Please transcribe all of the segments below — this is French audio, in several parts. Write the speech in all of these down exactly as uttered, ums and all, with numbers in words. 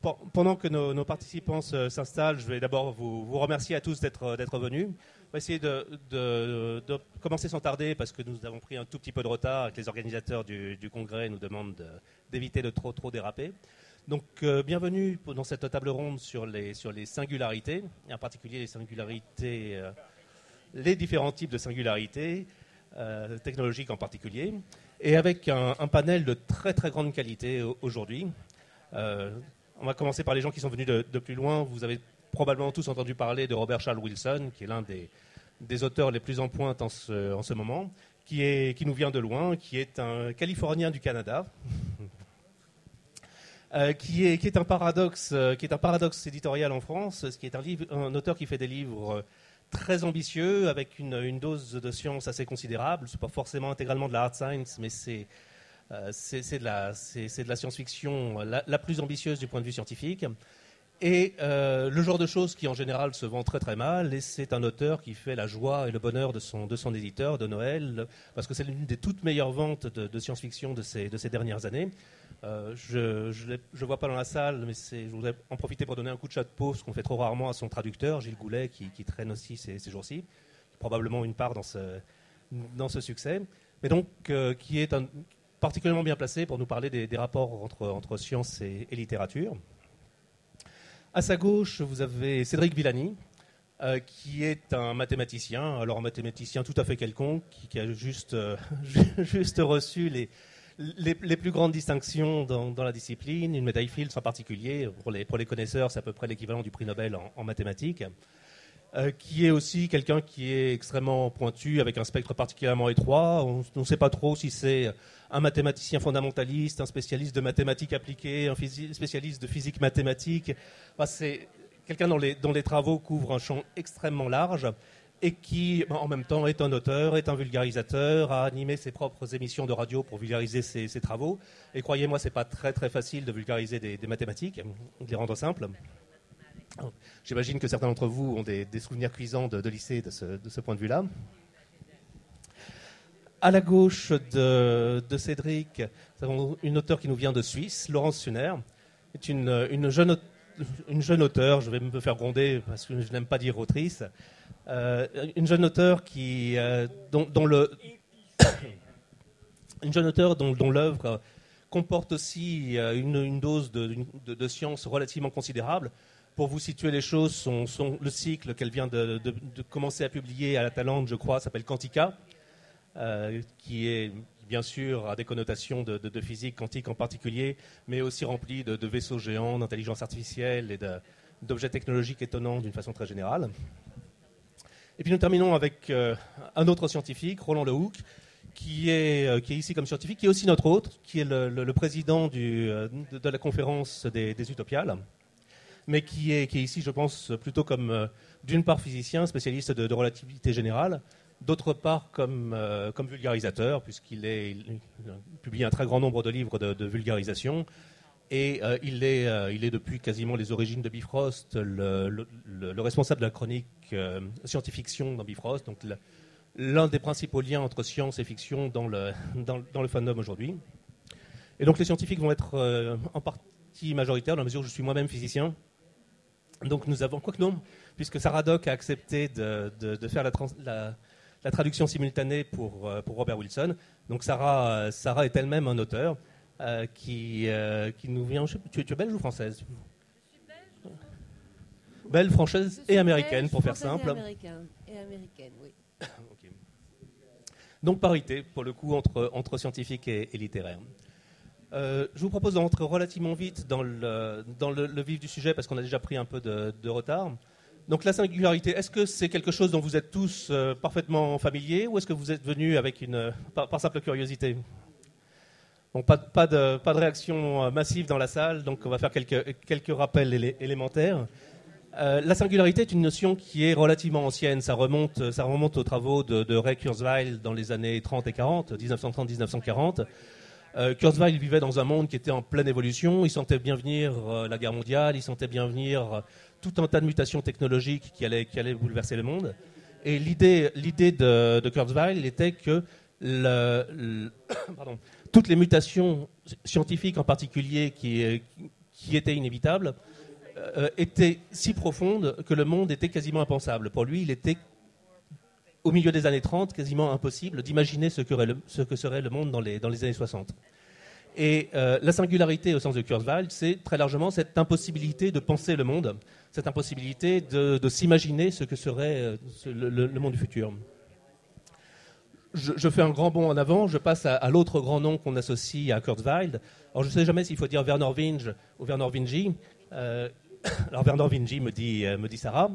pendant que nos, nos participants se, s'installent, je vais d'abord vous, vous remercier à tous d'être, d'être venus. On va essayer de, de, de commencer sans tarder parce que nous avons pris un tout petit peu de retard et que les organisateurs du, du congrès nous demandent de, d'éviter de trop, trop déraper. Donc, euh, bienvenue dans cette table ronde sur les, sur les singularités, et en particulier les singularités, euh, les différents types de singularités, euh, technologiques en particulier, et avec un, un panel de très très grande qualité aujourd'hui. Euh, on va commencer par les gens qui sont venus de, de plus loin. Vous avez probablement tous entendu parler de Robert Charles Wilson, qui est l'un des, des auteurs les plus en pointe en ce, en ce moment, qui, est, qui nous vient de loin, qui est un Californien du Canada. Euh, qui, est, qui, est un paradoxe, euh, qui est un paradoxe éditorial en France, ce qui est un, livre, un auteur qui fait des livres euh, très ambitieux, avec une, une dose de science assez considérable. Ce n'est pas forcément intégralement de la hard science, mais c'est, euh, c'est, c'est, de, la, c'est, c'est de la science-fiction la, la plus ambitieuse du point de vue scientifique. Et euh, le genre de choses qui, en général, se vend très très mal. Et c'est un auteur qui fait la joie et le bonheur de son, de son éditeur, de Noël, parce que c'est l'une des toutes meilleures ventes de, de science-fiction de ces, de ces dernières années. Euh, je ne vois pas dans la salle, mais c'est, je voudrais en profiter pour donner un coup de chapeau, ce qu'on fait trop rarement à son traducteur, Gilles Goulet, qui, qui traîne aussi ces, ces jours-ci, probablement une part dans ce, dans ce succès, mais donc euh, qui est un, particulièrement bien placé pour nous parler des, des rapports entre, entre science et, et littérature. À sa gauche, vous avez Cédric Villani, euh, qui est un mathématicien, alors un mathématicien tout à fait quelconque, qui, qui a juste, euh, juste reçu les... Les, les plus grandes distinctions dans, dans la discipline, une médaille Fields en particulier, pour les, pour les connaisseurs, c'est à peu près l'équivalent du prix Nobel en, en mathématiques, euh, qui est aussi quelqu'un qui est extrêmement pointu, avec un spectre particulièrement étroit. On ne sait pas trop si c'est un mathématicien fondamentaliste, un spécialiste de mathématiques appliquées, un physi- spécialiste de physique mathématique. Enfin, c'est quelqu'un dont les, dont les travaux couvrent un champ extrêmement large, et qui, en même temps, est un auteur, est un vulgarisateur, a animé ses propres émissions de radio pour vulgariser ses, ses travaux. Et croyez-moi, ce n'est pas très très facile de vulgariser des, des mathématiques, de les rendre simples. J'imagine que certains d'entre vous ont des, des souvenirs cuisants de, de lycée de ce, de ce point de vue-là. À la gauche de, de Cédric, nous avons une auteure qui nous vient de Suisse, Laurence Sunner, est une, une jeune auteure. Une jeune auteure, je vais me faire gronder parce que je n'aime pas dire autrice, euh, une jeune auteure qui, euh, dont, dont le, une jeune auteure dont, dont l'œuvre comporte aussi une, une dose de, de, de science relativement considérable. Pour vous situer les choses, son, son, le cycle qu'elle vient de, de, de commencer à publier à la Talente, je crois, s'appelle Quantica, euh, qui est bien sûr a des connotations de, de, de physique quantique en particulier, mais aussi rempli de, de vaisseaux géants, d'intelligence artificielle et de, d'objets technologiques étonnants d'une façon très générale. Et puis nous terminons avec euh, un autre scientifique, Roland Lehoucq, qui est, euh, qui est ici comme scientifique, qui est aussi notre hôte, qui est le, le, le président du, euh, de, de la conférence des, des Utopiales, mais qui est, qui est ici, je pense, plutôt comme, euh, d'une part, physicien, spécialiste de, de relativité générale, d'autre part comme, euh, comme vulgarisateur, puisqu'il est, il, il publie un très grand nombre de livres de, de vulgarisation, et euh, il, est, euh, il est depuis quasiment les origines de Bifrost le, le, le, le responsable de la chronique euh, science-fiction dans Bifrost, donc le, l'un des principaux liens entre science et fiction dans le, dans, dans le fandom aujourd'hui. Et donc les scientifiques vont être euh, en partie majoritaires, dans la mesure où je suis moi-même physicien. Donc nous avons, quoi que non, puisque Sarah Dock a accepté de, de, de faire la, trans, la la traduction simultanée pour, pour Robert Wilson. Donc Sarah, Sarah est elle-même un auteur euh, qui, euh, qui nous vient... Tu, tu es belge ou française ? Je suis belge. Belge, française et américaine, belge, pour faire simple. Et américaine, et américaine, oui. Okay. Donc parité, pour le coup, entre, entre scientifique et, et littéraire. Euh, je vous propose d'entrer relativement vite dans le, dans le, le vif du sujet, parce qu'on a déjà pris un peu de, de retard. Donc la singularité, est-ce que c'est quelque chose dont vous êtes tous euh, parfaitement familiers, ou est-ce que vous êtes venus avec une, euh, par, par simple curiosité ? Bon, pas, pas, de, pas de réaction massive dans la salle, donc on va faire quelques, quelques rappels élé- élémentaires. Euh, la singularité est une notion qui est relativement ancienne. Ça remonte, ça remonte aux travaux de, de Ray Kurzweil dans les années trente et quarante, dix-neuf cent trente à dix-neuf cent quarante. Euh, Kurzweil vivait dans un monde qui était en pleine évolution. Il sentait bien venir euh, la guerre mondiale, il sentait bien venir euh, tout un tas de mutations technologiques qui allaient, qui allaient bouleverser le monde. Et l'idée, l'idée de, de Kurzweil était que le, le, pardon, toutes les mutations scientifiques en particulier qui, qui était inévitable, euh, était si profonde que le monde était quasiment impensable. Pour lui, il était, au milieu des années trente, quasiment impossible d'imaginer ce que, le, ce que serait le monde dans les, dans les années soixante. Et euh, la singularité au sens de Kurzweil, c'est très largement cette impossibilité de penser le monde, cette impossibilité de, de s'imaginer ce que serait euh, ce, le, le monde du futur. Je, je fais un grand bond en avant, je passe à, à l'autre grand nom qu'on associe à Kurzweil. Alors je ne sais jamais s'il faut dire Vernor Vinge ou Vernor Vinge. Euh, alors Vernor Vinge me dit, euh, me dit Sarah.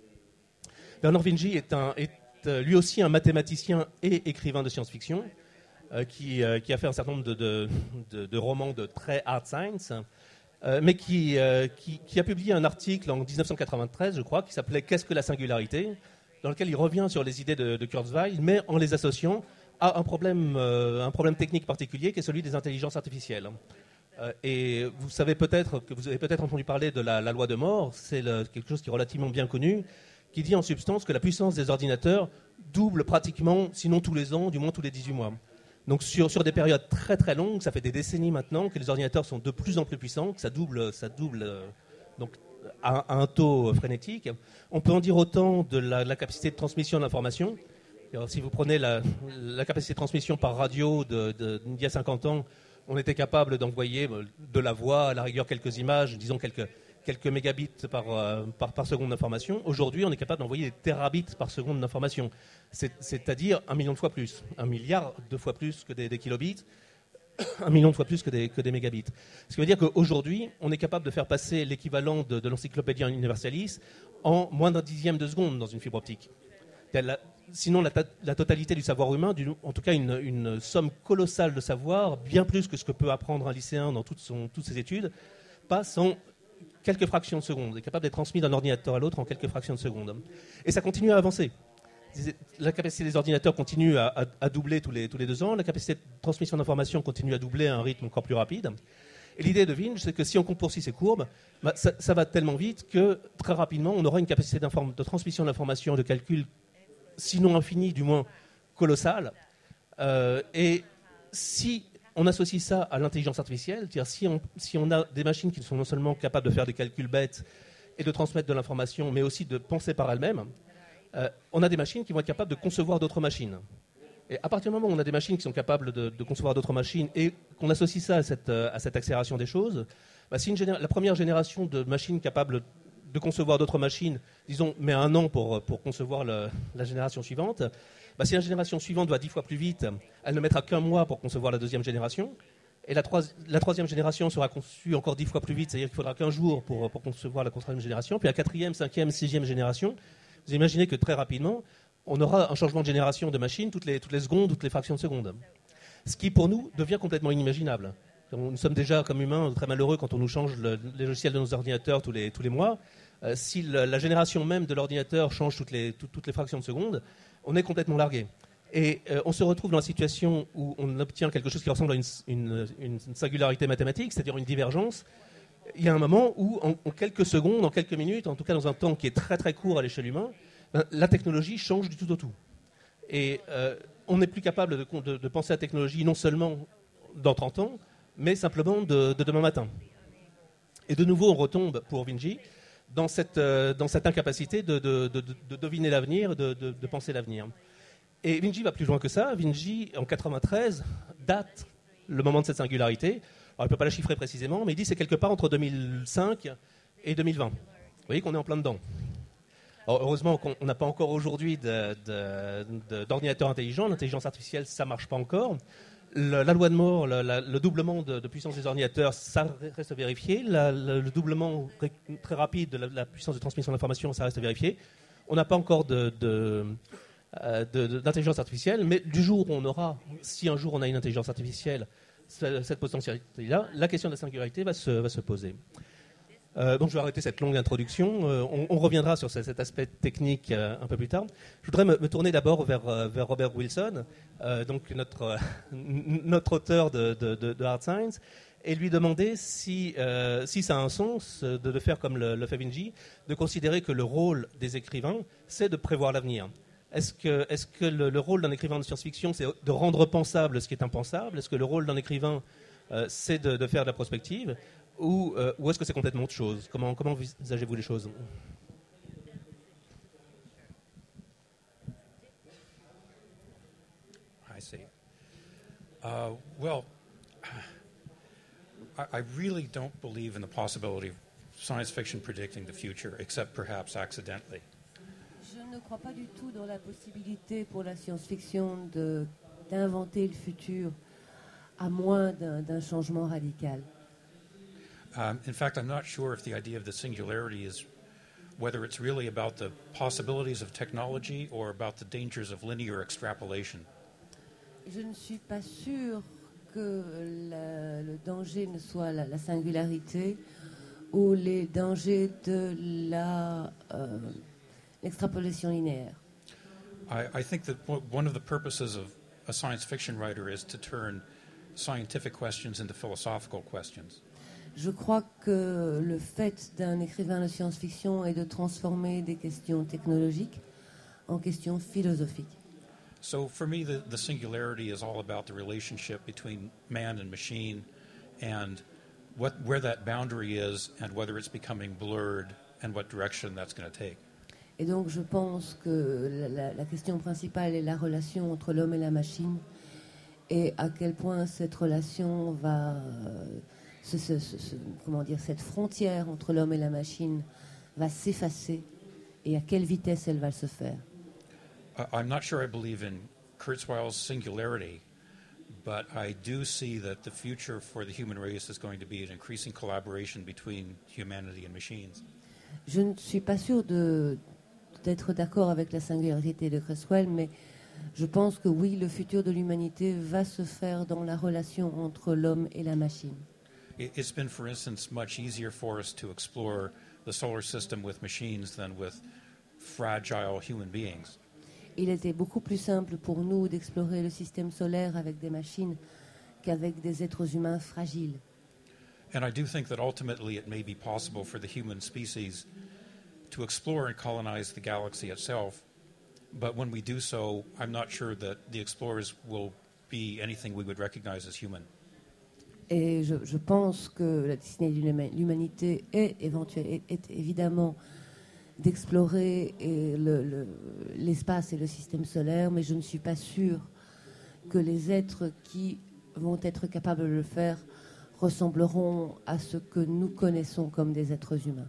Vernor Vinge est, un, est euh, lui aussi un mathématicien et écrivain de science-fiction. Euh, qui, euh, qui a fait un certain nombre de, de, de, de romans de très hard science, euh, mais qui, euh, qui, qui a publié un article en dix-neuf cent quatre-vingt-treize, je crois, qui s'appelait « Qu'est-ce que la singularité ?», dans lequel il revient sur les idées de, de Kurzweil, mais en les associant à un problème, euh, un problème technique particulier, qui est celui des intelligences artificielles. Euh, et vous savez peut-être, que vous avez peut-être entendu parler de la, la loi de Moore, c'est le, quelque chose qui est relativement bien connu, qui dit en substance que la puissance des ordinateurs double pratiquement, sinon tous les ans, du moins tous les dix-huit mois. Donc sur, sur des périodes très très longues, ça fait des décennies maintenant que les ordinateurs sont de plus en plus puissants, que ça double, ça double euh, donc, à, à un taux frénétique. On peut en dire autant de la, de la capacité de transmission d'informations. Alors, si vous prenez la, la capacité de transmission par radio de, de, d'il y a cinquante ans, on était capable d'envoyer de la voix, à la rigueur quelques images, disons quelques, quelques mégabits par, euh, par, par seconde d'information. Aujourd'hui, on est capable d'envoyer des terabits par seconde d'information. C'est, c'est-à-dire un million de fois plus, un milliard de fois plus que des, des kilobits, un million de fois plus que des, que des mégabits. Ce qui veut dire qu'aujourd'hui, on est capable de faire passer l'équivalent de, de l'encyclopédia universalis en moins d'un dixième de seconde dans une fibre optique. La, sinon, la, la totalité du savoir humain, du, en tout cas une, une somme colossale de savoir, bien plus que ce que peut apprendre un lycéen dans toute son, toutes ses études, passe en quelques fractions de seconde, est capable d'être transmis d'un ordinateur à l'autre en quelques fractions de seconde. Et ça continue à avancer. La capacité des ordinateurs continue à, à, à doubler tous les, tous les deux ans. La capacité de transmission d'informations continue à doubler à un rythme encore plus rapide. Et l'idée de Vinge, c'est que si on poursuit ces courbes, bah, ça, ça va tellement vite que très rapidement, on aura une capacité de transmission d'informations, de calcul, sinon infinie, du moins colossale. Euh, et si on associe ça à l'intelligence artificielle, c'est-à-dire si on, si on a des machines qui sont non seulement capables de faire des calculs bêtes et de transmettre de l'information, mais aussi de penser par elles-mêmes, Euh, on a des machines qui vont être capables de concevoir d'autres machines. Et à partir du moment où on a des machines qui sont capables de, de concevoir d'autres machines et qu'on associe ça à cette, euh, à cette accélération des choses, bah, si une géné- la première génération de machines capables de concevoir d'autres machines, disons, met un an pour, pour concevoir le, la génération suivante, bah, si la génération suivante va dix fois plus vite, elle ne mettra qu'un mois pour concevoir la deuxième génération. Et la, troi- la troisième génération sera conçue encore dix fois plus vite, c'est-à-dire qu'il faudra qu'un jour pour, pour concevoir la troisième génération. Puis la quatrième, cinquième, sixième génération, vous imaginez que très rapidement, on aura un changement de génération de machine toutes les, toutes les secondes, toutes les fractions de seconde. Ce qui, pour nous, devient complètement inimaginable. Nous sommes déjà, comme humains, très malheureux quand on nous change le, les logiciels de nos ordinateurs tous les, tous les mois. Euh, si le, la génération même de l'ordinateur change toutes les, tout, toutes les fractions de seconde, on est complètement largué. Et euh, on se retrouve dans la situation où on obtient quelque chose qui ressemble à une, une, une singularité mathématique, c'est-à-dire une divergence. Il y a un moment où, en, en quelques secondes, en quelques minutes, en tout cas dans un temps qui est très très court à l'échelle humaine, ben, la technologie change du tout au tout. Et euh, on n'est plus capable de, de, de penser à la technologie non seulement dans trente ans, mais simplement de, de demain matin. Et de nouveau, on retombe pour Vinge dans cette, euh, dans cette incapacité de, de, de, de deviner l'avenir, de, de, de penser l'avenir. Et Vinge va plus loin que ça. Vinge, en quatre-vingt-treize, date le moment de cette singularité. Alors, il ne peut pas la chiffrer précisément, mais il dit que c'est quelque part entre deux mille cinq et deux mille vingt. Vous voyez qu'on est en plein dedans. Alors, heureusement qu'on n'a pas encore aujourd'hui de, de, de, d'ordinateur intelligent. L'intelligence artificielle, ça ne marche pas encore. Le, la loi de Moore, le, la, le doublement de, de puissance des ordinateurs, ça reste à vérifier. La, le, le doublement ré, très rapide de la, la puissance de transmission d'informations, ça reste à vérifier. On n'a pas encore de, de, euh, de, de, d'intelligence artificielle, mais du jour où on aura, si un jour on a une intelligence artificielle, cette potentialité-là, la question de la singularité va se, va se poser. Euh, donc je vais arrêter cette longue introduction. Euh, on, on reviendra sur ce, cet aspect technique euh, un peu plus tard. Je voudrais me, me tourner d'abord vers, euh, vers Robert Wilson, euh, donc notre, euh, notre auteur de, de, de, de Hard Science, et lui demander si, euh, si ça a un sens de, de faire comme le, le fait Vinge, de considérer que le rôle des écrivains, c'est de prévoir l'avenir. Est-ce que, est-ce que le, le rôle d'un écrivain de science-fiction, c'est de rendre pensable ce qui est impensable ? Est-ce que le rôle d'un écrivain, euh, c'est de, de faire de la prospective ? Ou, euh, ou est-ce que c'est complètement autre chose? Comment, comment envisagez-vous les choses? I see. Uh, well, I, I really don't believe in the possibility of science fiction predicting the future, except perhaps accidentally. Je ne crois pas du tout dans la possibilité pour la science-fiction de, d'inventer le futur, à moins d'un, d'un changement radical. Um, in fact, I'm not sure if the idea of the singularity is whether it's really about the possibilities of technology or about the dangers of linear extrapolation. Je ne suis pas sûre que la, le danger ne soit la, la singularité ou les dangers de la, euh, l'extrapolation linéaire. I, I think that one of the purposes of a science fiction writer is to turn scientific questions into philosophical questions. Je crois que le fait d'un écrivain de science-fiction est de transformer des questions technologiques en questions philosophiques. So for me, the, the singularity is all about the relationship between man and machine and what, where that boundary is and whether it's becoming blurred and what direction that's going to take. Et donc je pense que la, la question principale est la relation entre l'homme et la machine et à quel point cette relation va, euh, ce, ce, ce, ce, comment dire, cette frontière entre l'homme et la machine va s'effacer et à quelle vitesse elle va se faire. I'm not sure I believe in Kurzweil's singularity, but I do see that the future for the human race is going to be an increasing collaboration between humanity and machines. Je ne suis pas sûre de, d'être d'accord avec la singularité de Kurzweil, mais je pense que oui, le futur de l'humanité va se faire dans la relation entre l'homme et la machine. It's been, for instance, much easier for us to explore the solar system with machines than with fragile human beings. Il était beaucoup plus simple pour nous d'explorer le système solaire avec des machines qu'avec des êtres humains fragiles. And I do think that ultimately it may be possible for the human species to explore and colonize the galaxy itself. But when we do so, I'm not sure that the explorers will be anything we would recognize as human. Et je, je pense que la destinée de l'humanité est, éventuelle, est, est évidemment d'explorer et le, le, l'espace et le système solaire, mais je ne suis pas sûre que les êtres qui vont être capables de le faire ressembleront à ce que nous connaissons comme des êtres humains.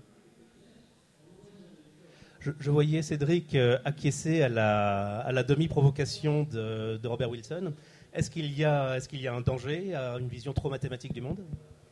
Je, je voyais Cédric euh, acquiescer à la, à la demi-provocation de, de Robert Wilson. Est-ce qu'il y a, est-ce qu'il y a un danger à une vision trop mathématique du monde ?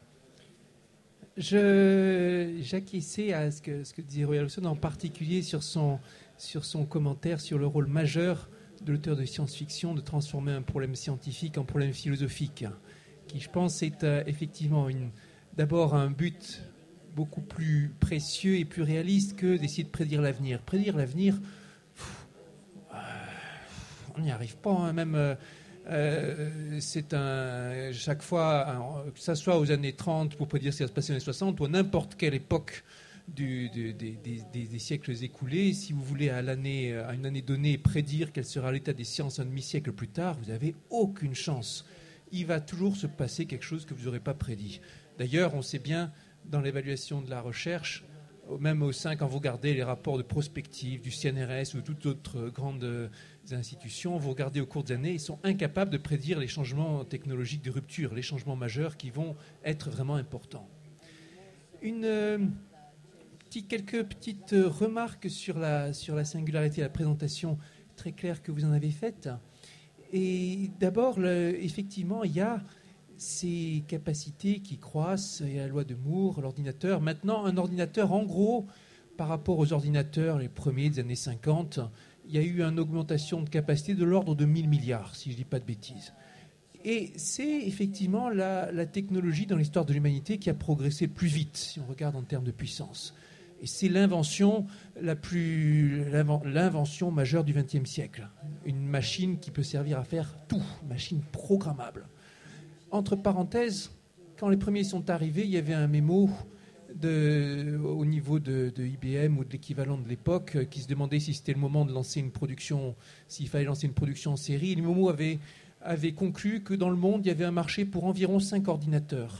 Je, j'acquiesçais à ce que, ce que disait Roy Wilson, en particulier sur son, sur son commentaire sur le rôle majeur de l'auteur de science-fiction de transformer un problème scientifique en problème philosophique, qui, je pense, est euh, effectivement une, d'abord un but beaucoup plus précieux et plus réaliste que d'essayer de prédire l'avenir. Prédire l'avenir, pff, euh, on n'y arrive pas, hein, même... Euh, Euh, c'est un, chaque fois, un, que ce soit aux années trente pour prédire ce qui va se passer aux années soixante ou à n'importe quelle époque du, du, des, des, des siècles écoulés, si vous voulez à, l'année, à une année donnée prédire quel sera l'état des sciences un demi-siècle plus tard, vous n'avez aucune chance. Il va toujours se passer quelque chose que vous n'aurez pas prédit. D'ailleurs, on sait bien dans l'évaluation de la recherche, même au sein, quand vous regardez les rapports de prospective du C N R S ou de toutes autres grandes institutions, vous regardez au cours des années, ils sont incapables de prédire les changements technologiques de rupture, les changements majeurs qui vont être vraiment importants. Une, euh, petit, quelques petites remarques sur la, sur la singularité, la présentation très claire que vous en avez faite. Et d'abord, le, effectivement, il y a ces capacités qui croissent, il y a la loi de Moore, l'ordinateur. Maintenant, un ordinateur, en gros, par rapport aux ordinateurs, les premiers des années cinquante, il y a eu une augmentation de capacité de l'ordre de mille milliards, si je ne dis pas de bêtises. Et c'est effectivement la, la technologie dans l'histoire de l'humanité qui a progressé le plus vite, si on regarde en termes de puissance. Et c'est l'invention, la plus, l'invention majeure du vingtième siècle. Une machine qui peut servir à faire tout, une machine programmable. Entre parenthèses, quand les premiers sont arrivés, il y avait un mémo de, au niveau de, de I B M ou de l'équivalent de l'époque qui se demandait si c'était le moment de lancer une production, s'il fallait lancer une production en série. Et le mémo avait, avait conclu que dans le monde, il y avait un marché pour environ cinq ordinateurs,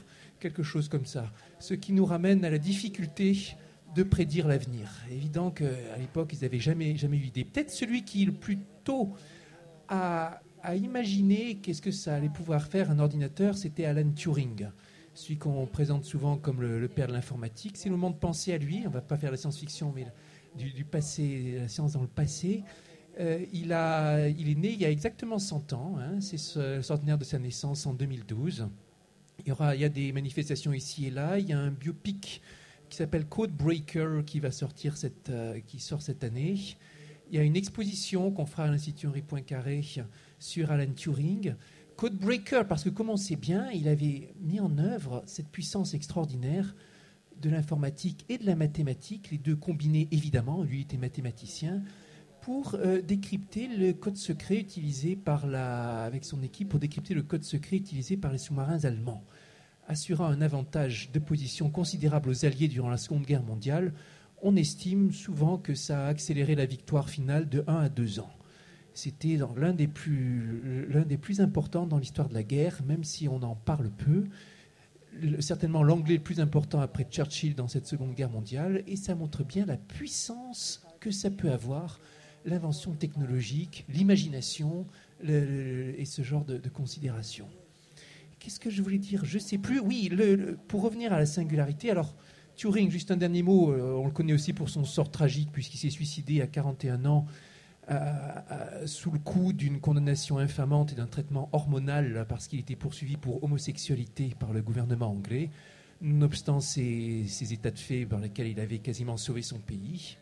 quelque chose comme ça. Ce qui nous ramène à la difficulté de prédire l'avenir. Évident qu'à l'époque, ils n'avaient jamais, jamais eu idée. Peut-être celui qui, le plus tôt, a, a imaginé qu'est-ce que ça allait pouvoir faire un ordinateur, c'était Alan Turing, celui qu'on présente souvent comme le, le père de l'informatique. C'est le moment de penser à lui. On ne va pas faire la science-fiction, mais du, du passé, la science dans le passé. Euh, il, a, il est né il y a exactement cent ans. Hein, c'est le centenaire de sa naissance en deux mille douze. Il y, aura, il y a des manifestations ici et là. Il y a un biopic qui s'appelle Codebreaker qui va sortir cette, euh, qui sort cette année. Il y a une exposition qu'on fera à l'Institut Henri Poincaré sur Alan Turing. Codebreaker, parce que comme on sait bien, il avait mis en œuvre cette puissance extraordinaire de l'informatique et de la mathématique, les deux combinés évidemment, lui était mathématicien, pour euh, décrypter le code secret utilisé par la, avec son équipe, pour décrypter le code secret utilisé par les sous-marins allemands, assurant un avantage de position considérable aux Alliés durant la Seconde Guerre mondiale. On estime souvent que ça a accéléré la victoire finale de un à deux ans. C'était dans l'un des plus, l'un des plus importants dans l'histoire de la guerre, même si on en parle peu. Le, certainement l'anglais le plus important après Churchill dans cette Seconde Guerre mondiale, et ça montre bien la puissance que ça peut avoir, l'invention technologique, l'imagination le, le, et ce genre de, de considérations. Qu'est-ce que je voulais dire ? Je ne sais plus. Oui, le, le, pour revenir à la singularité, alors Turing, juste un dernier mot, euh, on le connaît aussi pour son sort tragique, puisqu'il s'est suicidé à quarante et un ans euh, euh, sous le coup d'une condamnation infamante et d'un traitement hormonal parce qu'il était poursuivi pour homosexualité par le gouvernement anglais, nonobstant ces, ces états de fait par lesquels il avait quasiment sauvé son pays.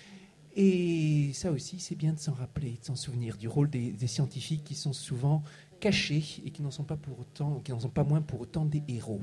Et ça aussi, c'est bien de s'en rappeler, de s'en souvenir du rôle des, des scientifiques qui sont souvent cachés et qui n'en sont pas pour autant, qui n'en sont pas moins pour autant des héros.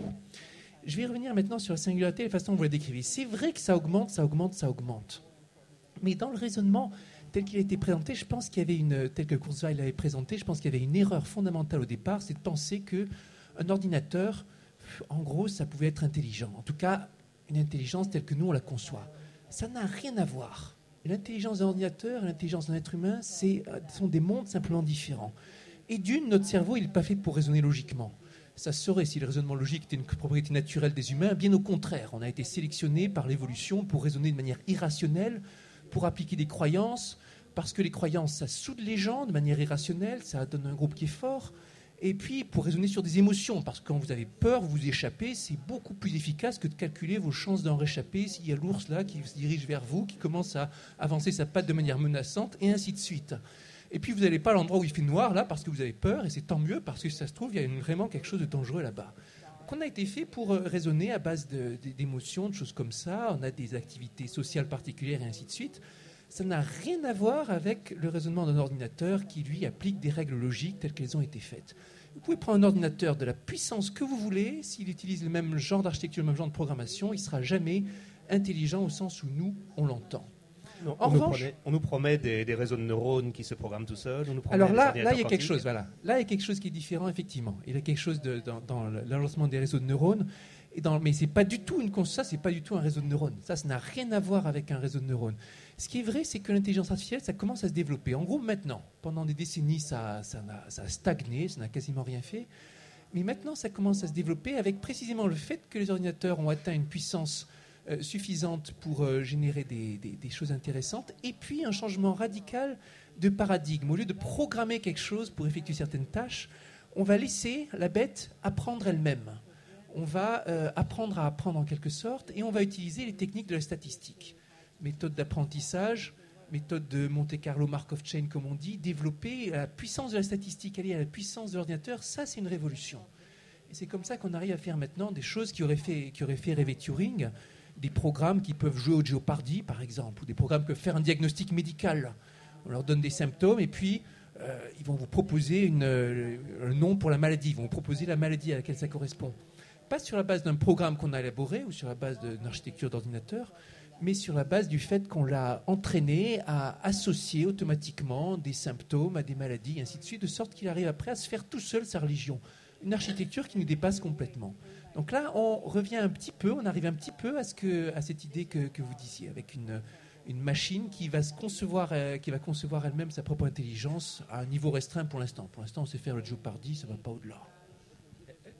Je vais revenir maintenant sur la singularité et la façon dont vous la décrivez. C'est vrai que ça augmente, ça augmente, ça augmente. Mais dans le raisonnement tel qu'il a été présenté, je pense qu'il y avait une, tel que Kurzweil l'avait présenté, je pense qu'il y avait une erreur fondamentale au départ, c'est de penser qu'un ordinateur, en gros, ça pouvait être intelligent. En tout cas, une intelligence telle que nous, on la conçoit. Ça n'a rien à voir. L'intelligence d'un ordinateur et l'intelligence d'un être humain, c'est, sont des mondes simplement différents. Et d'une, notre cerveau, il n'est pas fait pour raisonner logiquement. Ça serait, si le raisonnement logique était une propriété naturelle des humains, bien au contraire. On a été sélectionné par l'évolution pour raisonner de manière irrationnelle, pour appliquer des croyances, parce que les croyances, ça soude les gens de manière irrationnelle, ça donne un groupe qui est fort. Et puis, pour raisonner sur des émotions, parce que quand vous avez peur, vous vous échappez, c'est beaucoup plus efficace que de calculer vos chances d'en réchapper s'il y a l'ours là qui se dirige vers vous, qui commence à avancer sa patte de manière menaçante, et ainsi de suite. Et puis, vous n'allez pas à l'endroit où il fait noir, là, parce que vous avez peur, et c'est tant mieux, parce que si ça se trouve, il y a vraiment quelque chose de dangereux là-bas. Donc, on a été fait pour raisonner à base de, de, d'émotions, de choses comme ça. On a des activités sociales particulières, et ainsi de suite. Ça n'a rien à voir avec le raisonnement d'un ordinateur qui, lui, applique des règles logiques telles qu'elles ont été faites. Vous pouvez prendre un ordinateur de la puissance que vous voulez, s'il utilise le même genre d'architecture, le même genre de programmation, il ne sera jamais intelligent au sens où nous, on l'entend. Non, en on, revanche, nous promet, on nous promet des, des réseaux de neurones qui se programment tout seuls. On nous promet alors des là, ordinateurs là, il y a quelque quantiques. chose, voilà. Là, il y a quelque chose qui est différent, effectivement. Il y a quelque chose de, dans, dans l'alancement des réseaux de neurones. Et dans, mais c'est pas du tout une, ça, c'est pas du tout un réseau de neurones. Ça, ça n'a rien à voir avec un réseau de neurones. Ce qui est vrai, c'est que l'intelligence artificielle, ça commence à se développer. En gros, maintenant, pendant des décennies, ça, ça, a, ça a stagné, ça n'a quasiment rien fait. Mais maintenant, ça commence à se développer avec précisément le fait que les ordinateurs ont atteint une puissance euh, suffisante pour euh, générer des, des, des choses intéressantes. Et puis, un changement radical de paradigme. Au lieu de programmer quelque chose pour effectuer certaines tâches, on va laisser la bête apprendre elle-même. On va euh, apprendre à apprendre en quelque sorte, et on va utiliser les techniques de la statistique. Méthode d'apprentissage, méthode de Monte-Carlo Markov Chain, comme on dit, développer la puissance de la statistique, aller à la puissance de l'ordinateur, ça c'est une révolution. Et c'est comme ça qu'on arrive à faire maintenant des choses qui auraient fait, qui auraient fait rêver Turing, des programmes qui peuvent jouer au Jeopardy, par exemple, ou des programmes qui peuvent faire un diagnostic médical. On leur donne des symptômes, et puis euh, ils vont vous proposer une, euh, un nom pour la maladie, ils vont vous proposer la maladie à laquelle ça correspond. Pas sur la base d'un programme qu'on a élaboré ou sur la base d'une architecture d'ordinateur, mais sur la base du fait qu'on l'a entraîné à associer automatiquement des symptômes à des maladies, et ainsi de suite, de sorte qu'il arrive après à se faire tout seul sa religion. Une architecture qui nous dépasse complètement. Donc là, on revient un petit peu, on arrive un petit peu à, ce que, à cette idée que, que vous disiez, avec une, une machine qui va, se concevoir, euh, qui va concevoir elle-même sa propre intelligence à un niveau restreint pour l'instant. Pour l'instant, on sait faire le Jeopardy, ça ne va pas au-delà.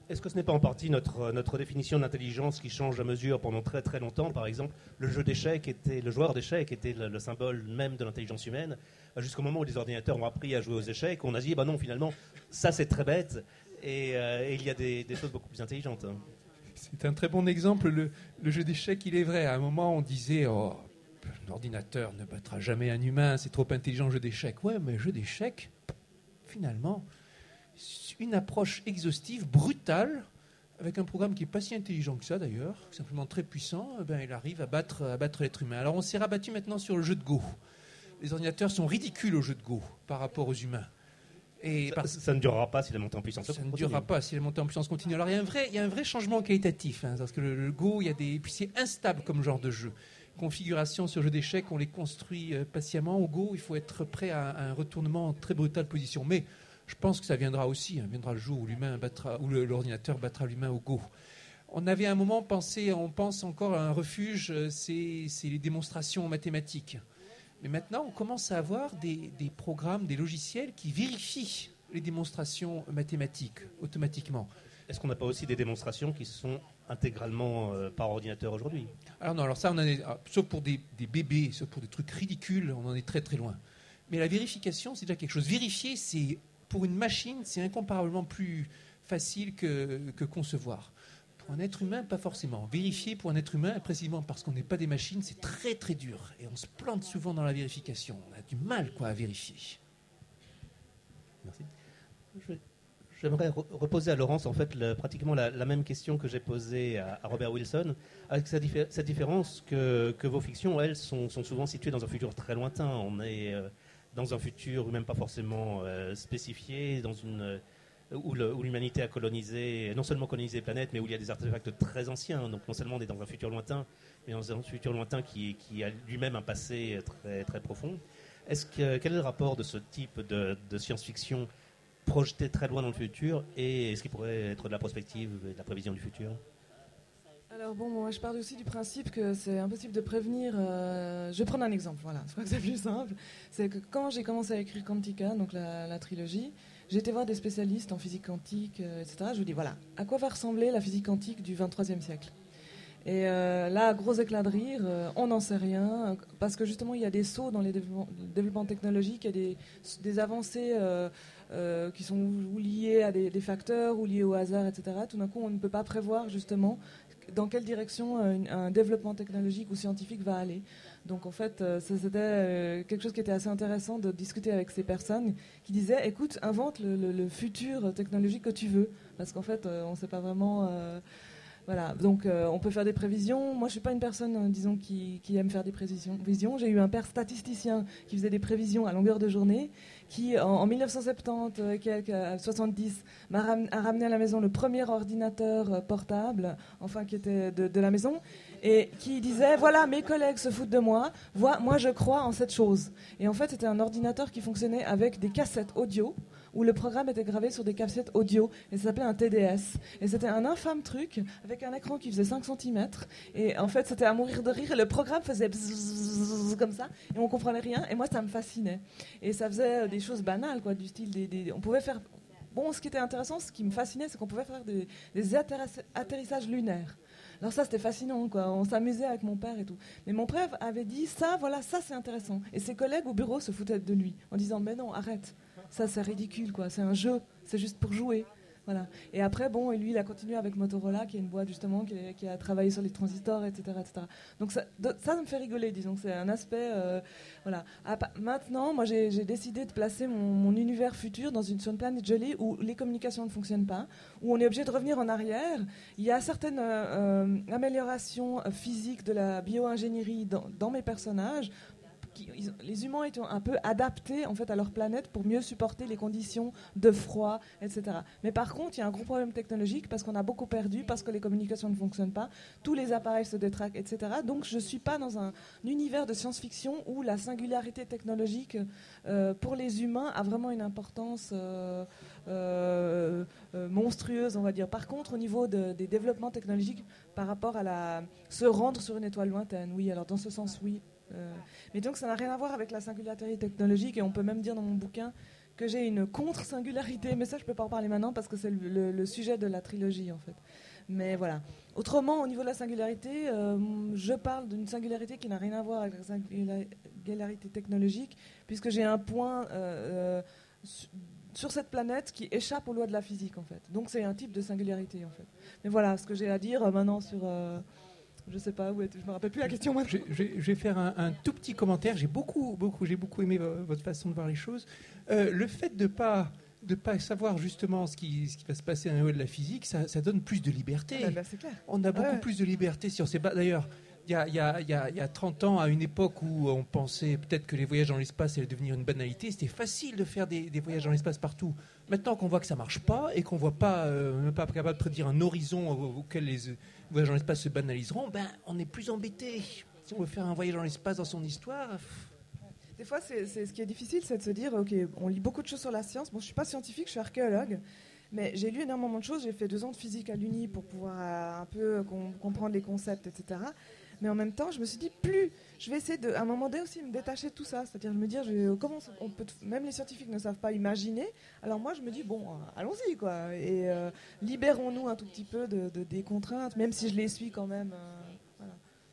Est-ce que ce n'est pas en partie notre, notre définition d'intelligence qui change à mesure pendant très très longtemps? Par exemple, le jeu d'échecs était, le joueur d'échecs était le, le symbole même de l'intelligence humaine, jusqu'au moment où les ordinateurs ont appris à jouer aux échecs, on a dit, bah non, finalement, ça c'est très bête, et, euh, et il y a des, des choses beaucoup plus intelligentes. C'est un très bon exemple, le, le jeu d'échecs, il est vrai. À un moment, on disait, oh, un ordinateur ne battra jamais un humain, c'est trop intelligent, jeu d'échecs. Ouais, mais jeu d'échecs, finalement, une approche exhaustive, brutale, avec un programme qui n'est pas si intelligent que ça d'ailleurs, simplement très puissant, eh ben, il arrive à battre, à battre l'être humain. Alors on s'est rabattu maintenant sur le jeu de Go. Les ordinateurs sont ridicules au jeu de Go par rapport aux humains. Et ça, par... ça ne durera pas si la montée en puissance Ça continue. ne durera pas si la montée en puissance continue. Alors il y a un vrai, il y a un vrai changement qualitatif, hein, parce que le, le Go, il y a des, puis c'est instable comme genre de jeu. Configuration sur jeu d'échecs, on les construit euh, patiemment. Au Go, il faut être prêt à, à un retournement en très brutale position. Mais je pense que ça viendra aussi. Hein, viendra le jour où l'humain battra, où le, l'ordinateur battra l'humain au Go. On avait à un moment pensé, on pense encore à un refuge, c'est, c'est les démonstrations mathématiques. Mais maintenant, on commence à avoir des, des programmes, des logiciels qui vérifient les démonstrations mathématiques automatiquement. Est-ce qu'on n'a pas aussi des démonstrations qui sont intégralement euh, par ordinateur aujourd'hui? Alors non, alors ça, on en est, sauf pour des, des bébés, sauf pour des trucs ridicules, on en est très très loin. Mais la vérification, c'est déjà quelque chose. Vérifier, c'est pour une machine, c'est incomparablement plus facile que, que concevoir. Pour un être humain, pas forcément. Vérifier pour un être humain, précisément parce qu'on n'est pas des machines, c'est très très dur. Et on se plante souvent dans la vérification. On a du mal quoi, à vérifier. Merci. Je, j'aimerais re- reposer à Laurence en fait, le, pratiquement la, la même question que j'ai posée à, à Robert Wilson, avec cette, diffé- cette différence que, que vos fictions, elles, sont, sont souvent situées dans un futur très lointain. On est euh, dans un futur même pas forcément euh, spécifié, dans une... Euh, Où, le, où l'humanité a colonisé, non seulement colonisé les planètes, mais où il y a des artefacts très anciens. Donc non seulement on est dans un futur lointain, mais dans un futur lointain qui, qui a lui-même un passé très, très profond. Est-ce que, quel est le rapport de ce type de, de science-fiction projeté très loin dans le futur et est-ce qu'il pourrait être de la prospective et de la prévision du futur? Alors bon, moi je parle aussi du principe que c'est impossible de prévenir. Euh, je vais prendre un exemple, voilà, je crois que c'est plus simple. C'est que quand j'ai commencé à écrire Quantica, donc la, la trilogie, j'ai été voir des spécialistes en physique quantique, euh, et cetera. Je vous dis, voilà, à quoi va ressembler la physique quantique du vingt-troisième siècle? Et euh, là, gros éclat de rire, euh, on n'en sait rien, parce que justement, il y a des sauts dans les développements, développements technologiques, il y a des, des avancées euh, euh, qui sont ou liées à des, des facteurs, ou liées au hasard, et cetera. Tout d'un coup, on ne peut pas prévoir justement dans quelle direction un, un développement technologique ou scientifique va aller. Donc en fait, ça, c'était quelque chose qui était assez intéressant de discuter avec ces personnes qui disaient, écoute, invente le, le, le futur technologique que tu veux, parce qu'en fait, on ne sait pas vraiment... Euh, voilà, donc euh, on peut faire des prévisions. Moi, je suis pas une personne, euh, disons, qui, qui aime faire des prévisions. J'ai eu un père statisticien qui faisait des prévisions à longueur de journée, qui en, en mille neuf cent soixante-dix, euh, quelques, euh, soixante-dix m'a ram, a ramené à la maison le premier ordinateur euh, portable, enfin qui était de, de la maison, et qui disait, voilà, mes collègues se foutent de moi, voilà, moi je crois en cette chose. Et en fait, c'était un ordinateur qui fonctionnait avec des cassettes audio, où le programme était gravé sur des cassettes audio, et ça s'appelait un T D S. Et c'était un infâme truc, avec un écran qui faisait cinq centimètres, et en fait c'était à mourir de rire, et le programme faisait bzzz, comme ça, et on comprenait rien, et moi ça me fascinait. Et ça faisait des choses banales, quoi, du style, des, des, on pouvait faire... Bon, ce qui était intéressant, ce qui me fascinait, c'est qu'on pouvait faire des, des atterrissages lunaires. Alors ça, c'était fascinant, quoi. On s'amusait avec mon père et tout. Mais mon père avait dit, ça, voilà, ça c'est intéressant. Et ses collègues au bureau se foutaient de lui, en disant, mais non, arrête. Ça, c'est ridicule, quoi. C'est un jeu. C'est juste pour jouer. Voilà. Et après, bon, et lui, il a continué avec Motorola, qui est une boîte, justement, qui, qui a travaillé sur les transistors, et cetera, et cetera. Donc ça, de, ça, ça me fait rigoler, disons. C'est un aspect... Euh, voilà. Ah, maintenant, moi, j'ai, j'ai décidé de placer mon, mon univers futur dans une, sur une planète gelée où les communications ne fonctionnent pas, où on est obligé de revenir en arrière. Il y a certaines euh, euh, améliorations physiques de la bio-ingénierie dans, dans mes personnages. Qui, ils, les humains étaient un peu adaptés en fait à leur planète pour mieux supporter les conditions de froid, et cetera. Mais par contre, il y a un gros problème technologique parce qu'on a beaucoup perdu, parce que les communications ne fonctionnent pas, tous les appareils se détraquent, et cetera. Donc, je ne suis pas dans un, un univers de science-fiction où la singularité technologique euh, pour les humains a vraiment une importance euh, euh, euh, monstrueuse, on va dire. Par contre, au niveau de, des développements technologiques par rapport à la, se rendre sur une étoile lointaine, oui. Alors, dans ce sens, oui. Euh, mais donc ça n'a rien à voir avec la singularité technologique et on peut même dire dans mon bouquin que j'ai une contre-singularité, mais ça je ne peux pas en parler maintenant parce que c'est le, le, le sujet de la trilogie en fait. Mais voilà. Autrement, au niveau de la singularité, euh, je parle d'une singularité qui n'a rien à voir avec la singularité technologique, puisque j'ai un point euh, euh, sur cette planète qui échappe aux lois de la physique en fait. Donc c'est un type de singularité en fait. Mais voilà ce que j'ai à dire euh, maintenant sur... Euh, je sais pas, où est, je me rappelle plus la question maintenant. Je, je, je vais faire un, un tout petit commentaire. J'ai beaucoup, beaucoup, j'ai beaucoup aimé votre façon de voir les choses. Euh, le fait de pas de pas savoir justement ce qui, ce qui va se passer à la loi de la physique, ça, ça donne plus de liberté. Ah bah, c'est clair. On a beaucoup ouais. plus de liberté sur ces bases. D'ailleurs, il y a, y, a, y, a, y a trente ans, à une époque où on pensait peut-être que les voyages dans l'espace allaient devenir une banalité, c'était facile de faire des, des voyages dans l'espace partout. Maintenant qu'on voit que ça marche pas et qu'on voit pas, euh, même pas capable de prédire un horizon auquel les voyages dans l'espace se banaliseront, ben on est plus embêté. Si on veut faire un voyage dans l'espace dans son histoire. Pff. Des fois, c'est, c'est, ce qui est difficile, c'est de se dire, ok, on lit beaucoup de choses sur la science. Bon, je suis pas scientifique, je suis archéologue, mais j'ai lu énormément de choses. J'ai fait deux ans de physique à l'Uni pour pouvoir euh, un peu com- comprendre les concepts, et cetera. Mais en même temps, je me suis dit, plus je vais essayer de, à un moment donné aussi, me détacher de tout ça. C'est-à-dire, je me dire, je, comment on peut, même les scientifiques ne savent pas imaginer. Alors moi, je me dis, bon, euh, allons-y, quoi. Et euh, libérons-nous un tout petit peu de, de, des contraintes, même si je les suis quand même. Euh, voilà.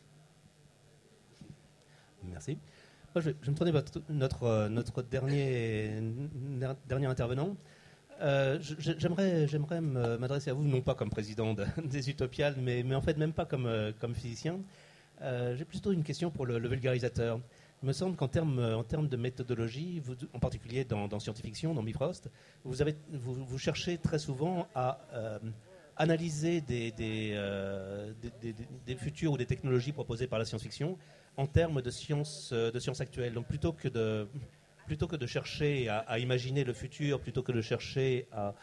Merci. Moi, je, vais, je vais me tourner vers notre, notre dernier, dernier intervenant. Euh, je, j'aimerais, j'aimerais m'adresser à vous, non pas comme président de, des Utopiales, mais, mais en fait même pas comme, comme physicien. Euh, j'ai plutôt une question pour le, le vulgarisateur. Il me semble qu'en termes, en termes de méthodologie, vous, en particulier dans, dans science-fiction, dans Bifrost, vous, avez, vous, vous cherchez très souvent à euh, analyser des, des, euh, des, des, des futurs ou des technologies proposées par la science-fiction en termes de sciences de science actuelles. Donc plutôt que de, plutôt que de chercher à, à imaginer le futur, plutôt que de chercher à,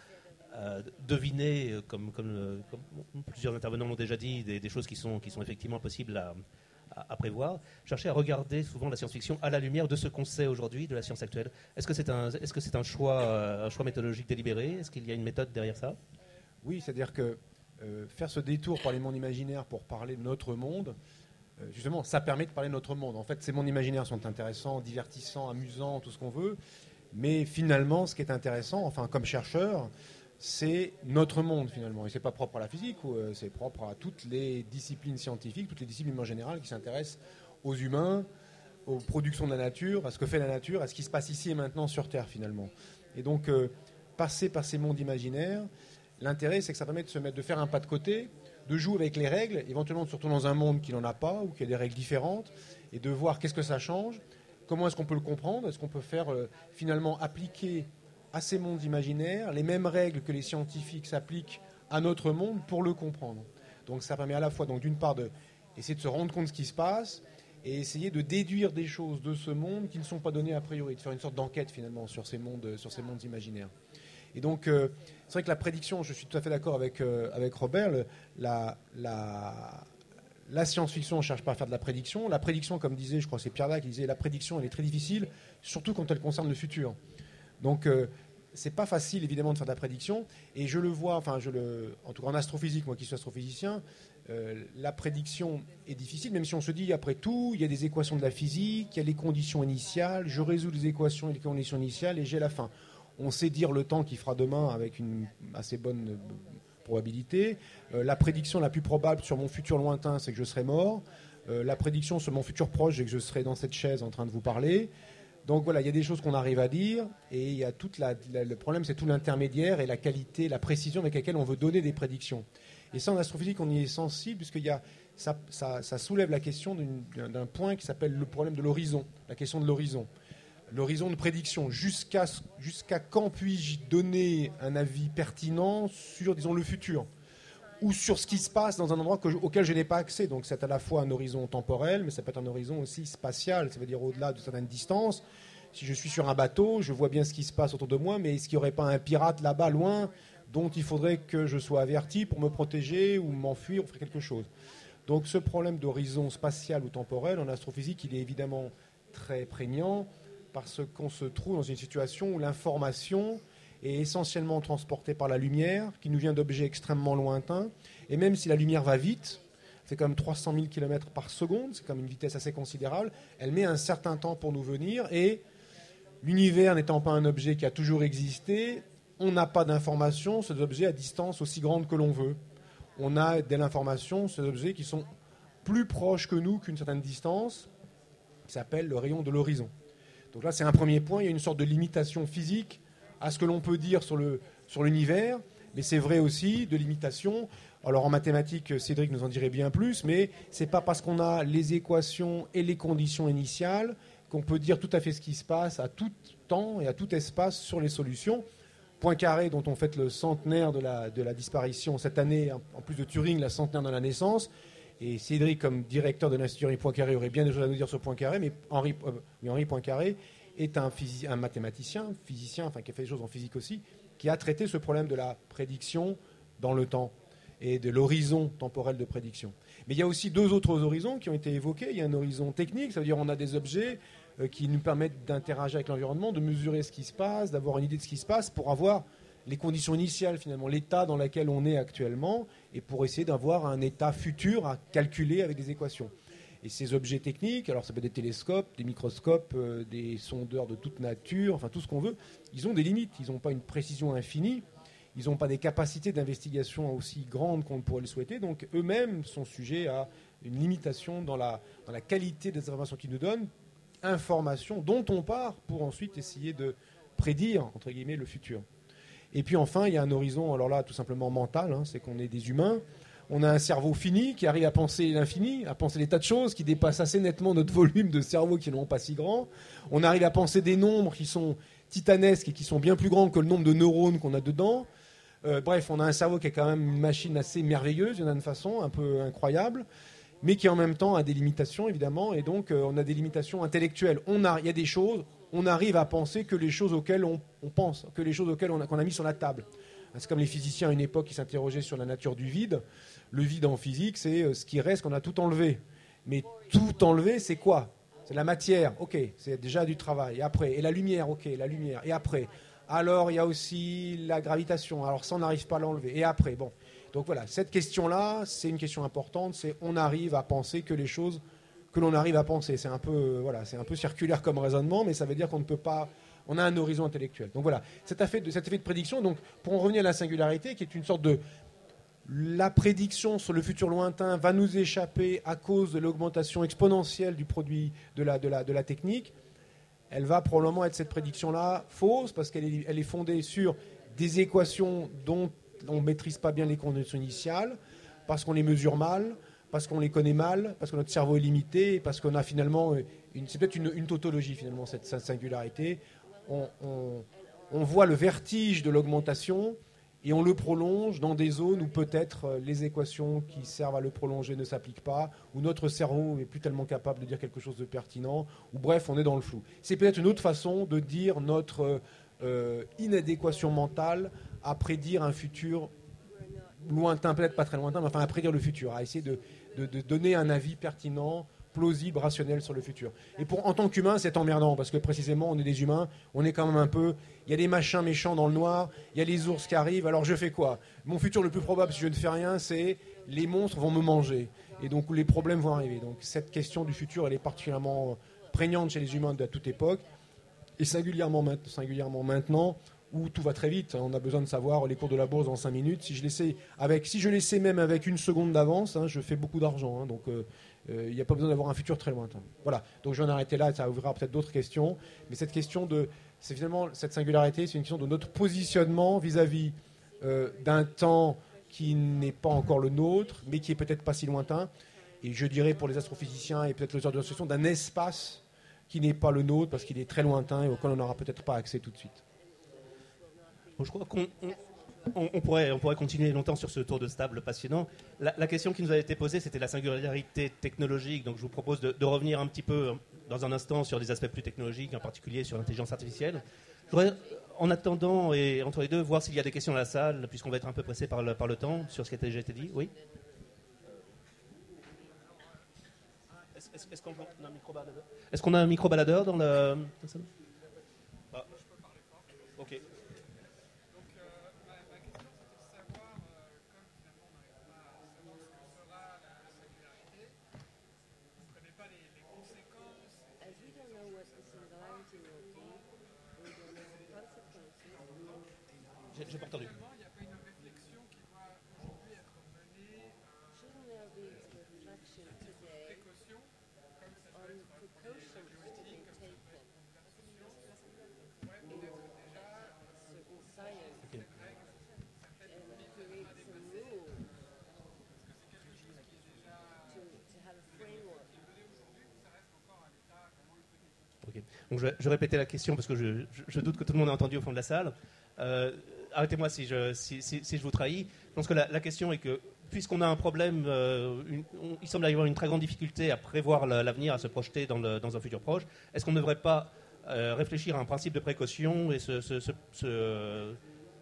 à deviner, comme, comme, comme plusieurs intervenants l'ont déjà dit, des, des choses qui sont, qui sont effectivement possibles à, à, à prévoir, chercher à regarder souvent la science-fiction à la lumière de ce qu'on sait aujourd'hui de la science actuelle. Est-ce que c'est un, est-ce que c'est un choix, un choix méthodologique délibéré ? Est-ce qu'il y a une méthode derrière ça ? Oui, c'est-à-dire que euh, faire ce détour par les mondes imaginaires pour parler de notre monde, justement, ça permet de parler de notre monde. En fait, ces mondes imaginaires sont intéressants, divertissants, amusants, tout ce qu'on veut. Mais finalement, ce qui est intéressant, enfin, comme chercheur, c'est notre monde, finalement. Et ce n'est pas propre à la physique, ou, euh, c'est propre à toutes les disciplines scientifiques, toutes les disciplines en général qui s'intéressent aux humains, aux productions de la nature, à ce que fait la nature, à ce qui se passe ici et maintenant sur Terre, finalement. Et donc, euh, passer par ces mondes imaginaires, l'intérêt, c'est que ça permet de se mettre, de faire un pas de côté, de jouer avec les règles, éventuellement surtout dans un monde qui n'en a pas ou qui a des règles différentes, et de voir qu'est-ce que ça change, comment est-ce qu'on peut le comprendre, est-ce qu'on peut faire euh, finalement appliquer à ces mondes imaginaires les mêmes règles que les scientifiques s'appliquent à notre monde pour le comprendre. Donc ça permet à la fois, donc, d'une part, d'essayer de se rendre compte de ce qui se passe et essayer de déduire des choses de ce monde qui ne sont pas données a priori, de faire une sorte d'enquête finalement sur ces mondes, sur ces mondes imaginaires. Et donc, euh, c'est vrai que la prédiction, je suis tout à fait d'accord avec, euh, avec Robert, le, la, la, la science-fiction ne cherche pas à faire de la prédiction. La prédiction, comme disait, je crois que c'est Pierre Dac qui disait, la prédiction, elle est très difficile, surtout quand elle concerne le futur. Donc, euh, c'est pas facile, évidemment, de faire de la prédiction. Et je le vois, enfin, je le, en tout cas en astrophysique, moi qui suis astrophysicien, euh, la prédiction est difficile, même si on se dit, après tout, il y a des équations de la physique, il y a les conditions initiales, je résous les équations et les conditions initiales et j'ai la fin. On sait dire le temps qu'il fera demain avec une assez bonne probabilité. Euh, la prédiction la plus probable sur mon futur lointain, c'est que je serai mort. Euh, la prédiction sur mon futur proche, c'est que je serai dans cette chaise en train de vous parler. Donc voilà, il y a des choses qu'on arrive à dire. Et il y a toute la, la, le problème, c'est tout l'intermédiaire et la qualité, la précision avec laquelle on veut donner des prédictions. Et ça, en astrophysique, on y est sensible, puisqu'il y a, ça, ça, ça soulève la question d'un, d'un point qui s'appelle le problème de l'horizon, la question de l'horizon. L'horizon de prédiction, jusqu'à, jusqu'à quand puis-je donner un avis pertinent sur, disons, le futur ou sur ce qui se passe dans un endroit que, auquel je n'ai pas accès. Donc c'est à la fois un horizon temporel, mais ça peut être un horizon aussi spatial, ça veut dire au-delà de certaines distances. Si je suis sur un bateau, je vois bien ce qui se passe autour de moi, mais est-ce qu'il n'y aurait pas un pirate là-bas, loin, dont il faudrait que je sois averti pour me protéger ou m'enfuir ou faire quelque chose. Donc ce problème d'horizon spatial ou temporel, en astrophysique, il est évidemment très prégnant, parce qu'on se trouve dans une situation où l'information est essentiellement transportée par la lumière, qui nous vient d'objets extrêmement lointains. Et même si la lumière va vite, c'est quand même trois cent mille kilomètres par seconde, c'est quand même une vitesse assez considérable, elle met un certain temps pour nous venir. Et l'univers n'étant pas un objet qui a toujours existé, on n'a pas d'informations sur des objets à distance aussi grande que l'on veut. On a de l'information sur des objets qui sont plus proches que nous qu'une certaine distance, qui s'appelle le rayon de l'horizon. Donc là, c'est un premier point. Il y a une sorte de limitation physique à ce que l'on peut dire sur, le, sur l'univers, mais c'est vrai aussi de limitation. Alors en mathématiques, Cédric nous en dirait bien plus, mais ce n'est pas parce qu'on a les équations et les conditions initiales qu'on peut dire tout à fait ce qui se passe à tout temps et à tout espace sur les solutions. Poincaré, dont on fête le centenaire de la, de la disparition cette année, en plus de Turing, la centenaire de la naissance. Et Cédric, comme directeur de l'Institut Henri Poincaré, aurait bien des choses à nous dire sur Poincaré, mais Henri, euh, oui, Henri Poincaré est un, physi- un mathématicien, physicien, enfin qui a fait des choses en physique aussi, qui a traité ce problème de la prédiction dans le temps et de l'horizon temporel de prédiction. Mais il y a aussi deux autres horizons qui ont été évoqués. Il y a un horizon technique, ça veut dire on a des objets euh, qui nous permettent d'interagir avec l'environnement, de mesurer ce qui se passe, d'avoir une idée de ce qui se passe pour avoir les conditions initiales, finalement, l'état dans lequel on est actuellement, et pour essayer d'avoir un état futur à calculer avec des équations. Et ces objets techniques, alors ça peut être des télescopes, des microscopes, euh, des sondeurs de toute nature, enfin tout ce qu'on veut, ils ont des limites, ils n'ont pas une précision infinie, ils n'ont pas des capacités d'investigation aussi grandes qu'on pourrait le souhaiter, donc eux-mêmes sont sujets à une limitation dans la, dans la qualité des informations qu'ils nous donnent, informations dont on part pour ensuite essayer de prédire, entre guillemets, le futur. Et puis enfin, il y a un horizon, alors là, tout simplement mental, hein, c'est qu'on est des humains. On a un cerveau fini qui arrive à penser l'infini, à penser des tas de choses qui dépassent assez nettement notre volume de cerveau qui n'est pas si grand. On arrive à penser des nombres qui sont titanesques et qui sont bien plus grands que le nombre de neurones qu'on a dedans. Euh, bref, on a un cerveau qui est quand même une machine assez merveilleuse, d'une certaine façon, un peu incroyable, mais qui en même temps a des limitations, évidemment, et donc euh, on a des limitations intellectuelles. On a, il y a des choses, on arrive à penser que les choses auxquelles on, on pense, que les choses auxquelles on a, qu'on a mis sur la table. C'est comme les physiciens à une époque qui s'interrogeaient sur la nature du vide. Le vide en physique, c'est ce qui reste qu'on a tout enlevé. Mais tout enlevé, c'est quoi? C'est la matière, ok, c'est déjà du travail. Et après, et la lumière, ok, la lumière. Et après, alors il y a aussi la gravitation. Alors ça, on n'arrive pas à l'enlever. Et après, bon. Donc voilà, cette question-là, c'est une question importante. C'est on arrive à penser que les choses que l'on arrive à penser. C'est un peu, euh, voilà, c'est un peu circulaire comme raisonnement, mais ça veut dire qu'on ne peut pas. On a un horizon intellectuel. Donc voilà, cet effet de, cet effet de prédiction. Donc pour en revenir à la singularité, qui est une sorte de la prédiction sur le futur lointain va nous échapper à cause de l'augmentation exponentielle du produit de la, de la, de la technique. Elle va probablement être cette prédiction-là fausse parce qu'elle est, elle est fondée sur des équations dont on ne maîtrise pas bien les conditions initiales, parce qu'on les mesure mal, parce qu'on les connaît mal, parce que notre cerveau est limité, parce qu'on a finalement, une, c'est peut-être une, une tautologie finalement, cette, cette singularité. On, on, on voit le vertige de l'augmentation et on le prolonge dans des zones où peut-être les équations qui servent à le prolonger ne s'appliquent pas, où notre cerveau n'est plus tellement capable de dire quelque chose de pertinent, ou bref, on est dans le flou. C'est peut-être une autre façon de dire notre euh, inadéquation mentale à prédire un futur lointain, peut-être pas très lointain, mais enfin à prédire le futur, à essayer de, de, de donner un avis pertinent, plausible, rationnel sur le futur. Et pour, en tant qu'humain, c'est emmerdant, parce que précisément, on est des humains, on est quand même un peu... Il y a des machins méchants dans le noir, il y a les ours qui arrivent, alors je fais quoi? Mon futur le plus probable, si je ne fais rien, c'est les monstres vont me manger, et donc les problèmes vont arriver. Donc cette question du futur, elle est particulièrement prégnante chez les humains de toute époque, et singulièrement, singulièrement maintenant, où tout va très vite. On a besoin de savoir les cours de la bourse dans cinq minutes. Si je laissais, avec, si je laissais même avec une seconde d'avance, hein, je fais beaucoup d'argent. Hein, donc il euh, n'y euh, a pas besoin d'avoir un futur très lointain. Voilà. Donc je vais en arrêter là. Ça ouvrira peut-être d'autres questions. Mais cette question de, c'est finalement cette singularité, c'est une question de notre positionnement vis-à-vis euh, d'un temps qui n'est pas encore le nôtre, mais qui est peut-être pas si lointain. Et je dirais pour les astrophysiciens et peut-être les auteurs de la science, d'un espace qui n'est pas le nôtre parce qu'il est très lointain et auquel on n'aura peut-être pas accès tout de suite. Bon, je crois qu'on on, on pourrait, on pourrait continuer longtemps sur ce tour de table passionnant. La, la question qui nous a été posée, c'était la singularité technologique. Donc je vous propose de, de revenir un petit peu dans un instant sur des aspects plus technologiques, en particulier sur l'intelligence artificielle. Je voudrais, en attendant et entre les deux, voir s'il y a des questions dans la salle, puisqu'on va être un peu pressé par le, par le temps, sur ce qui a déjà été dit. Oui. Est-ce, est-ce, est-ce qu'on a un micro-baladeur Est-ce qu'on a un micro-baladeur dans la, dans la salle? Ah. Ok. J'ai, j'ai pas entendu. Okay. Donc je, vais, je vais répéter la question parce que je, je, je doute que tout le monde a entendu au fond de la salle. Euh, arrêtez-moi si je, si, si, si je vous trahis. Je pense que la, la question est que, puisqu'on a un problème, euh, une, on, il semble y avoir une très grande difficulté à prévoir la, l'avenir, à se projeter dans, le, dans un futur proche, est-ce qu'on ne devrait pas euh, réfléchir à un principe de précaution et se, se, se, se,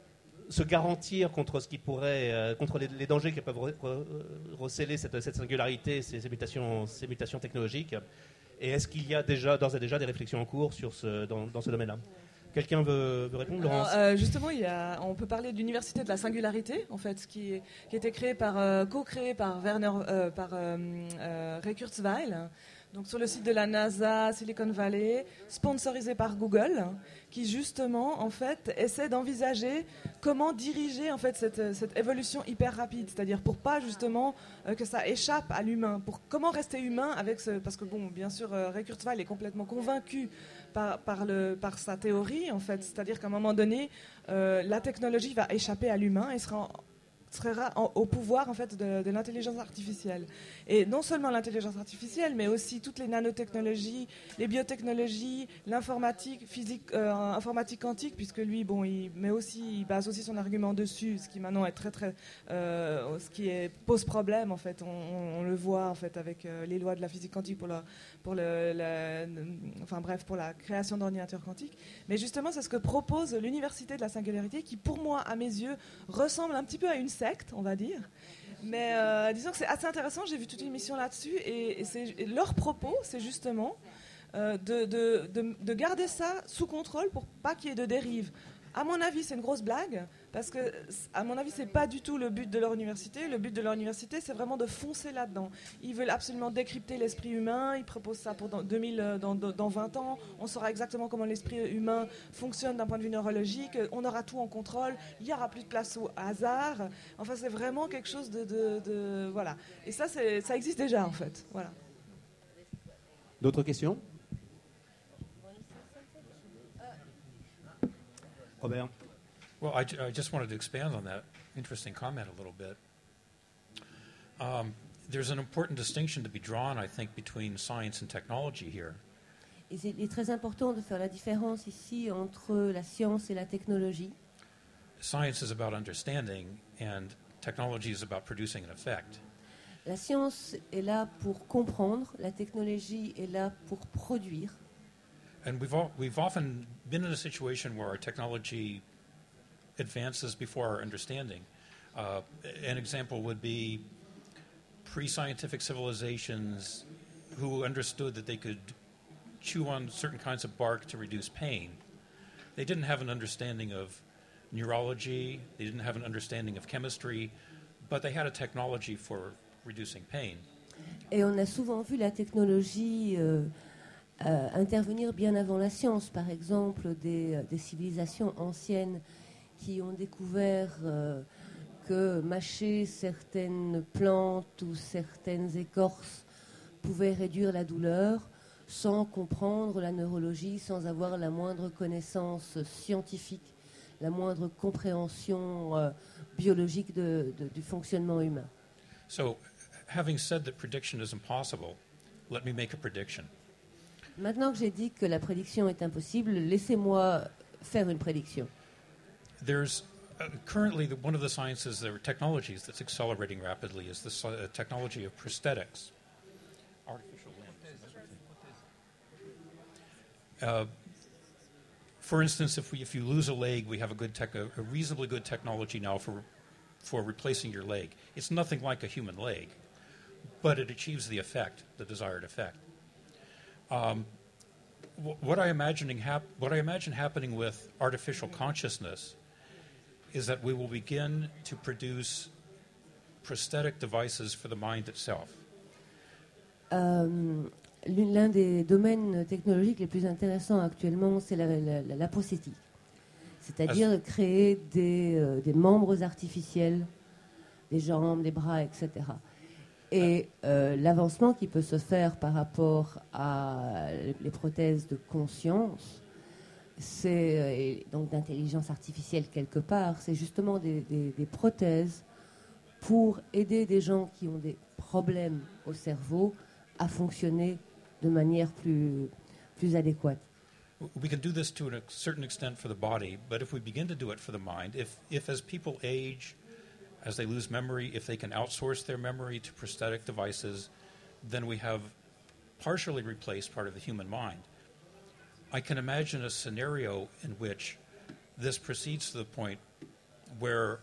se garantir contre ce qui pourrait, euh, contre les, les dangers qui peuvent re, re, recéler cette, cette singularité, ces, ces, mutations, ces mutations technologiques? Et est-ce qu'il y a déjà, d'ores et déjà des réflexions en cours sur ce, dans, dans ce domaine-là? Quelqu'un veut, veut répondre, Laurence? Alors, euh, justement, il y a, on peut parler de l'université de la singularité, en fait, qui, est, qui a été créée par, euh, co-créée par Werner, euh, par euh, euh, Ray Kurzweil, donc sur le site de la NASA, Silicon Valley, sponsorisé par Google, qui justement, en fait, essaie d'envisager comment diriger en fait cette, cette évolution hyper rapide, c'est-à-dire pour pas justement euh, que ça échappe à l'humain, pour comment rester humain avec ce, parce que bon, bien sûr, euh, Ray Kurzweil est complètement convaincu par, par, le, par sa théorie, en fait, c'est-à-dire qu'à un moment donné, euh, la technologie va échapper à l'humain et sera en, sera en, au pouvoir en fait de, de l'intelligence artificielle. Et non seulement l'intelligence artificielle, mais aussi toutes les nanotechnologies, les biotechnologies, l'informatique, physique, euh, informatique quantique, puisque lui, bon, il met aussi, il base aussi son argument dessus, ce qui maintenant est très très, euh, ce qui est, pose problème en fait. On, on, on le voit en fait avec euh, les lois de la physique quantique pour la, pour le, la, enfin bref, pour la création d'ordinateurs quantiques. Mais justement, c'est ce que propose l'université de la singularité, qui pour moi, à mes yeux, ressemble un petit peu à une secte, on va dire. Mais euh, disons que c'est assez intéressant, j'ai vu toute une émission là-dessus, et, et, c'est, et leur propos, c'est justement euh, de, de, de, de garder ça sous contrôle pour pas qu'il y ait de dérive. À mon avis, c'est une grosse blague, parce que, à mon avis, c'est pas du tout le but de leur université. Le but de leur université, c'est vraiment de foncer là-dedans. Ils veulent absolument décrypter l'esprit humain. Ils proposent ça pour dans, deux mille, dans, dans vingt ans. On saura exactement comment l'esprit humain fonctionne d'un point de vue neurologique. On aura tout en contrôle. Il n'y aura plus de place au hasard. Enfin, c'est vraiment quelque chose de, de, de voilà. Et ça, c'est, ça existe déjà, en fait. Voilà. D'autres questions? Robert? Well, I, I just wanted to expand on that interesting comment a little bit. Um, there's an important distinction to be drawn, I think, between science and technology here. Et c'est, il est très important de faire la différence ici entre la science et la technologie. Science is about understanding, and technology is about producing an effect. La science est là pour comprendre, la technologie est là pour produire. And we've all, we've often been in a situation where our technology advances before our understanding. Uh, an example would be pre-scientific civilizations who understood that they could chew on certain kinds of bark to reduce pain. They didn't have an understanding of neurology, they didn't have an understanding of chemistry, but they had a technology for reducing pain. Et on a souvent vu la technologie euh, euh, intervenir bien avant la science. Par exemple, des, des civilisations anciennes qui ont découvert euh, que mâcher certaines plantes ou certaines écorces pouvait réduire la douleur sans comprendre la neurologie, sans avoir la moindre connaissance scientifique, la moindre compréhension euh, biologique de, de, du fonctionnement humain. So, having said that prediction is impossible, let me make a prediction. Maintenant que j'ai dit que la prédiction est impossible, laissez-moi faire une prédiction. There's uh, currently the, one of the sciences, or technologies that's accelerating rapidly is the uh, technology of prosthetics. Artificial limbs. Uh, for instance, if we, if you lose a leg, we have a good tech, a, a reasonably good technology now for for replacing your leg. It's nothing like a human leg, but it achieves the effect, the desired effect. Um, wh- what I imagining hap- what I imagine happening with artificial consciousness is that we will begin to produce prosthetic devices for the mind itself. Euh, l'un des domaines technologiques les plus intéressants actuellement, c'est la, la, la, la prosthétique. c'est-à-dire créer des, euh, des membres artificiels, des jambes, des bras, et cetera. Et euh, l'avancement qui peut se faire par rapport à les prothèses de conscience, c'est, euh, et donc d'intelligence artificielle quelque part, c'est justement des, des, des prothèses pour aider des gens qui ont des problèmes au cerveau à fonctionner de manière plus, plus adéquate. We can do this to a certain extent for the body, but if we begin to do it for the mind, if, if as people age, as they lose memory, if they can outsource their memory to prosthetic devices, then we have partially replaced part of the human mind. I can imagine a scenario in which this proceeds to the point where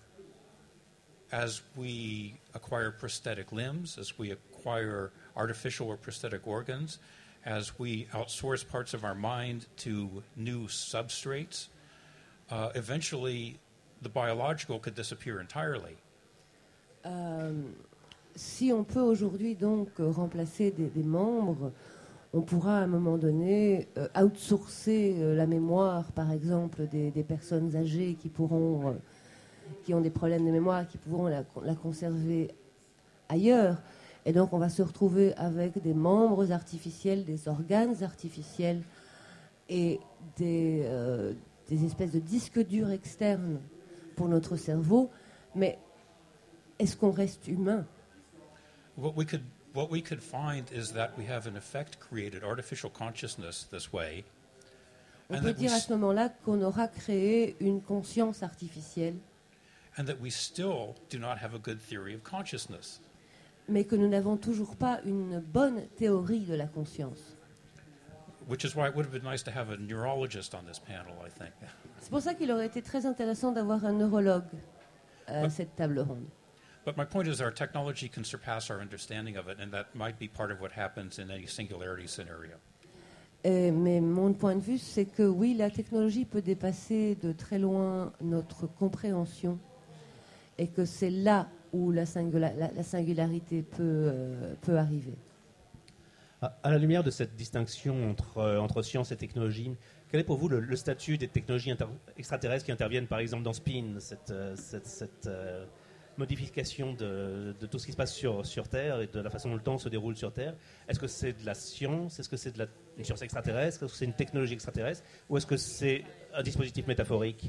as we acquire prosthetic limbs, as we acquire artificial or prosthetic organs, as we outsource parts of our mind to new substrates, uh, eventually the biological could disappear entirely. Euh, si on peut aujourd'hui donc euh, remplacer des, des membres, on pourra à un moment donné euh, outsourcer euh, la mémoire, par exemple, des, des personnes âgées qui pourront, euh, qui ont des problèmes de mémoire, qui pourront la, la conserver ailleurs. Et donc on va se retrouver avec des membres artificiels, des organes artificiels et des, euh, des espèces de disques durs externes pour notre cerveau. Mais est-ce qu'on reste humain? What we could what we could find is that we have in effect created artificial consciousness this way. On and peut that we dire à s- ce moment-là qu'on aura créé une conscience artificielle, and that we still do not have a good theory of consciousness. mais que nous n'avons toujours pas une bonne théorie de la conscience. Which is why it would have been nice to have a neurologist on this panel, I think. C'est pour ça qu'il aurait été très intéressant d'avoir un neurologue à Ouais. cette table ronde. But my point is our technology can surpass our understanding of it, and that might be part of what happens in any singularity scenario. Et- mais mon point de vue, c'est que oui, la technologie peut dépasser de très loin notre compréhension et que c'est là où la, singula- la- la singularité peut, euh, peut arriver. À, à la lumière de cette distinction entre, euh, entre science et technologie, quel est pour vous le, le statut des technologies inter- extraterrestres qui interviennent par exemple dans Spin, cette, euh, cette, cette, euh, modification de, de tout ce qui se passe sur, sur Terre et de la façon dont le temps se déroule sur Terre? Est-ce que c'est de la science? Est-ce que c'est de la une science extraterrestre? Est-ce que c'est une technologie extraterrestre? Ou est-ce que c'est un dispositif métaphorique?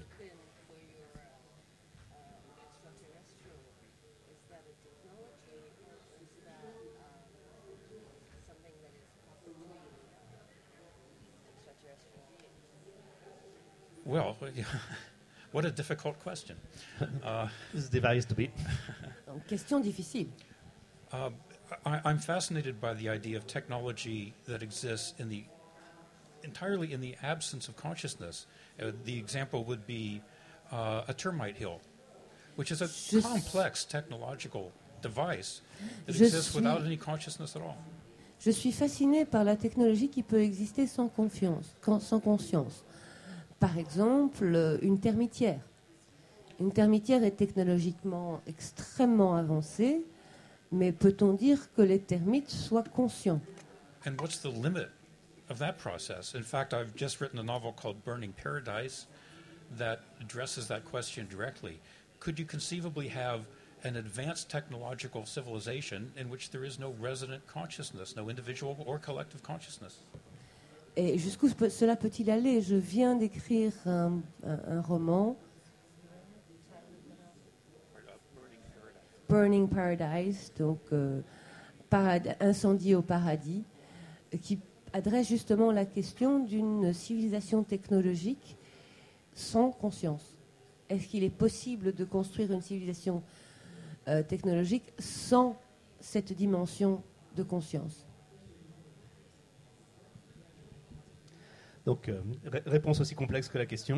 Well, what a difficult question. Uh, This varies to be. Donc, question difficile. uh, I, I'm fascinated by the idea of technology that exists in the entirely in the absence of consciousness. Uh, the example would be uh, a termite hill, which is a Je- complex technological device that Je exists suis- without any consciousness at all. Je suis fascinée par la technologie qui peut exister sans confiance, quand- sans conscience. Par exemple, euh, une termitière. Une termitière est technologiquement extrêmement avancée, mais peut-on dire que les termites soient conscients? And what's the limit of that process? In fact, I've just written a novel called Burning Paradise that addresses that question directly. Could you conceivably have an advanced technological civilization in which there is no resident consciousness, no individual or collective consciousness? Et jusqu'où ce peut- cela peut-il aller? Je viens d'écrire un, un- un roman, Burning Paradise, donc euh, parad- Incendie au paradis, euh, qui adresse justement la question d'une civilisation technologique sans conscience. Est-ce qu'il est possible de construire une civilisation euh, technologique sans cette dimension de conscience? Donc, euh, ré- réponse aussi complexe que la question.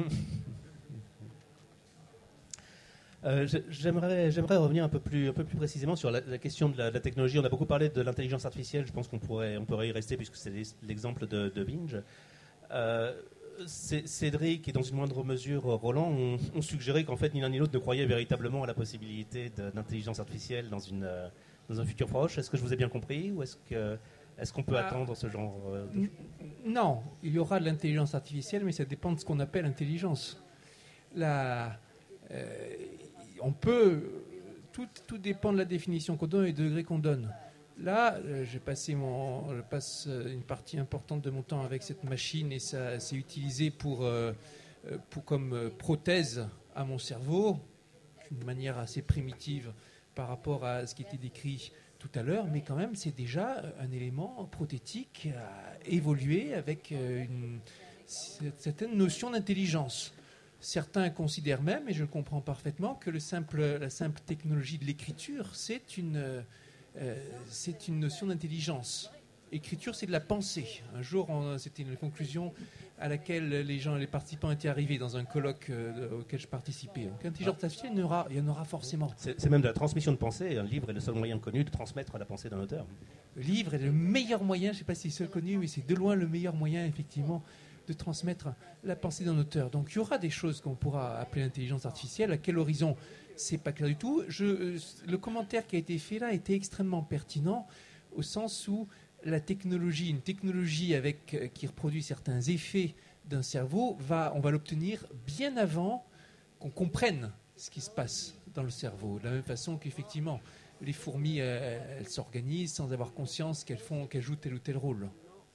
Euh, j'ai- j'aimerais, j'aimerais revenir un peu plus, un peu plus précisément sur la, la question de la, de la technologie. On a beaucoup parlé de l'intelligence artificielle. Je pense qu'on pourrait, on pourrait y rester puisque c'est l'es- l'exemple de, de Binge. Euh, C- Cédric et dans une moindre mesure Roland ont, ont suggéré qu'en fait ni l'un ni l'autre ne croyait véritablement à la possibilité de- d'intelligence artificielle dans, une, euh, dans un futur proche. Est-ce que je vous ai bien compris ou est-ce que est-ce qu'on peut Ah. attendre ce genre euh, de N- Non, il y aura de l'intelligence artificielle, mais ça dépend de ce qu'on appelle intelligence. la, euh, on peut, tout, tout dépend de la définition qu'on donne et du degré qu'on donne. Là, euh, j'ai passé mon, je passe une partie importante de mon temps avec cette machine et ça c'est utilisé pour, euh, pour comme prothèse à mon cerveau, d'une manière assez primitive par rapport à ce qui était décrit tout à l'heure, mais quand même c'est déjà un élément prothétique à évoluer avec une certaine notion d'intelligence. Certains considèrent même, et je le comprends parfaitement, que le simple, la simple technologie de l'écriture, c'est une, euh, c'est une notion d'intelligence. Écriture, c'est de la pensée. Un jour, on, c'était une conclusion à laquelle les gens, les participants étaient arrivés dans un colloque euh, auquel je participais. Donc, l'intelligence artificielle, il y en aura, il y en aura forcément. C'est, c'est même de la transmission de pensée. Un livre est le seul moyen connu de transmettre la pensée d'un auteur. Le livre est le meilleur moyen, je ne sais pas si c'est le seul connu, mais c'est de loin le meilleur moyen, effectivement, de transmettre la pensée d'un auteur. Donc, il y aura des choses qu'on pourra appeler l'intelligence artificielle. À quel horizon, c'est pas clair du tout. Je, le commentaire qui a été fait là était extrêmement pertinent, au sens où la technologie, une technologie avec, euh, qui reproduit certains effets d'un cerveau, va, on va l'obtenir bien avant qu'on comprenne ce qui se passe dans le cerveau. De la même façon qu'effectivement, les fourmis, euh, elles s'organisent sans avoir conscience qu'elles font, qu'elles jouent tel ou tel rôle.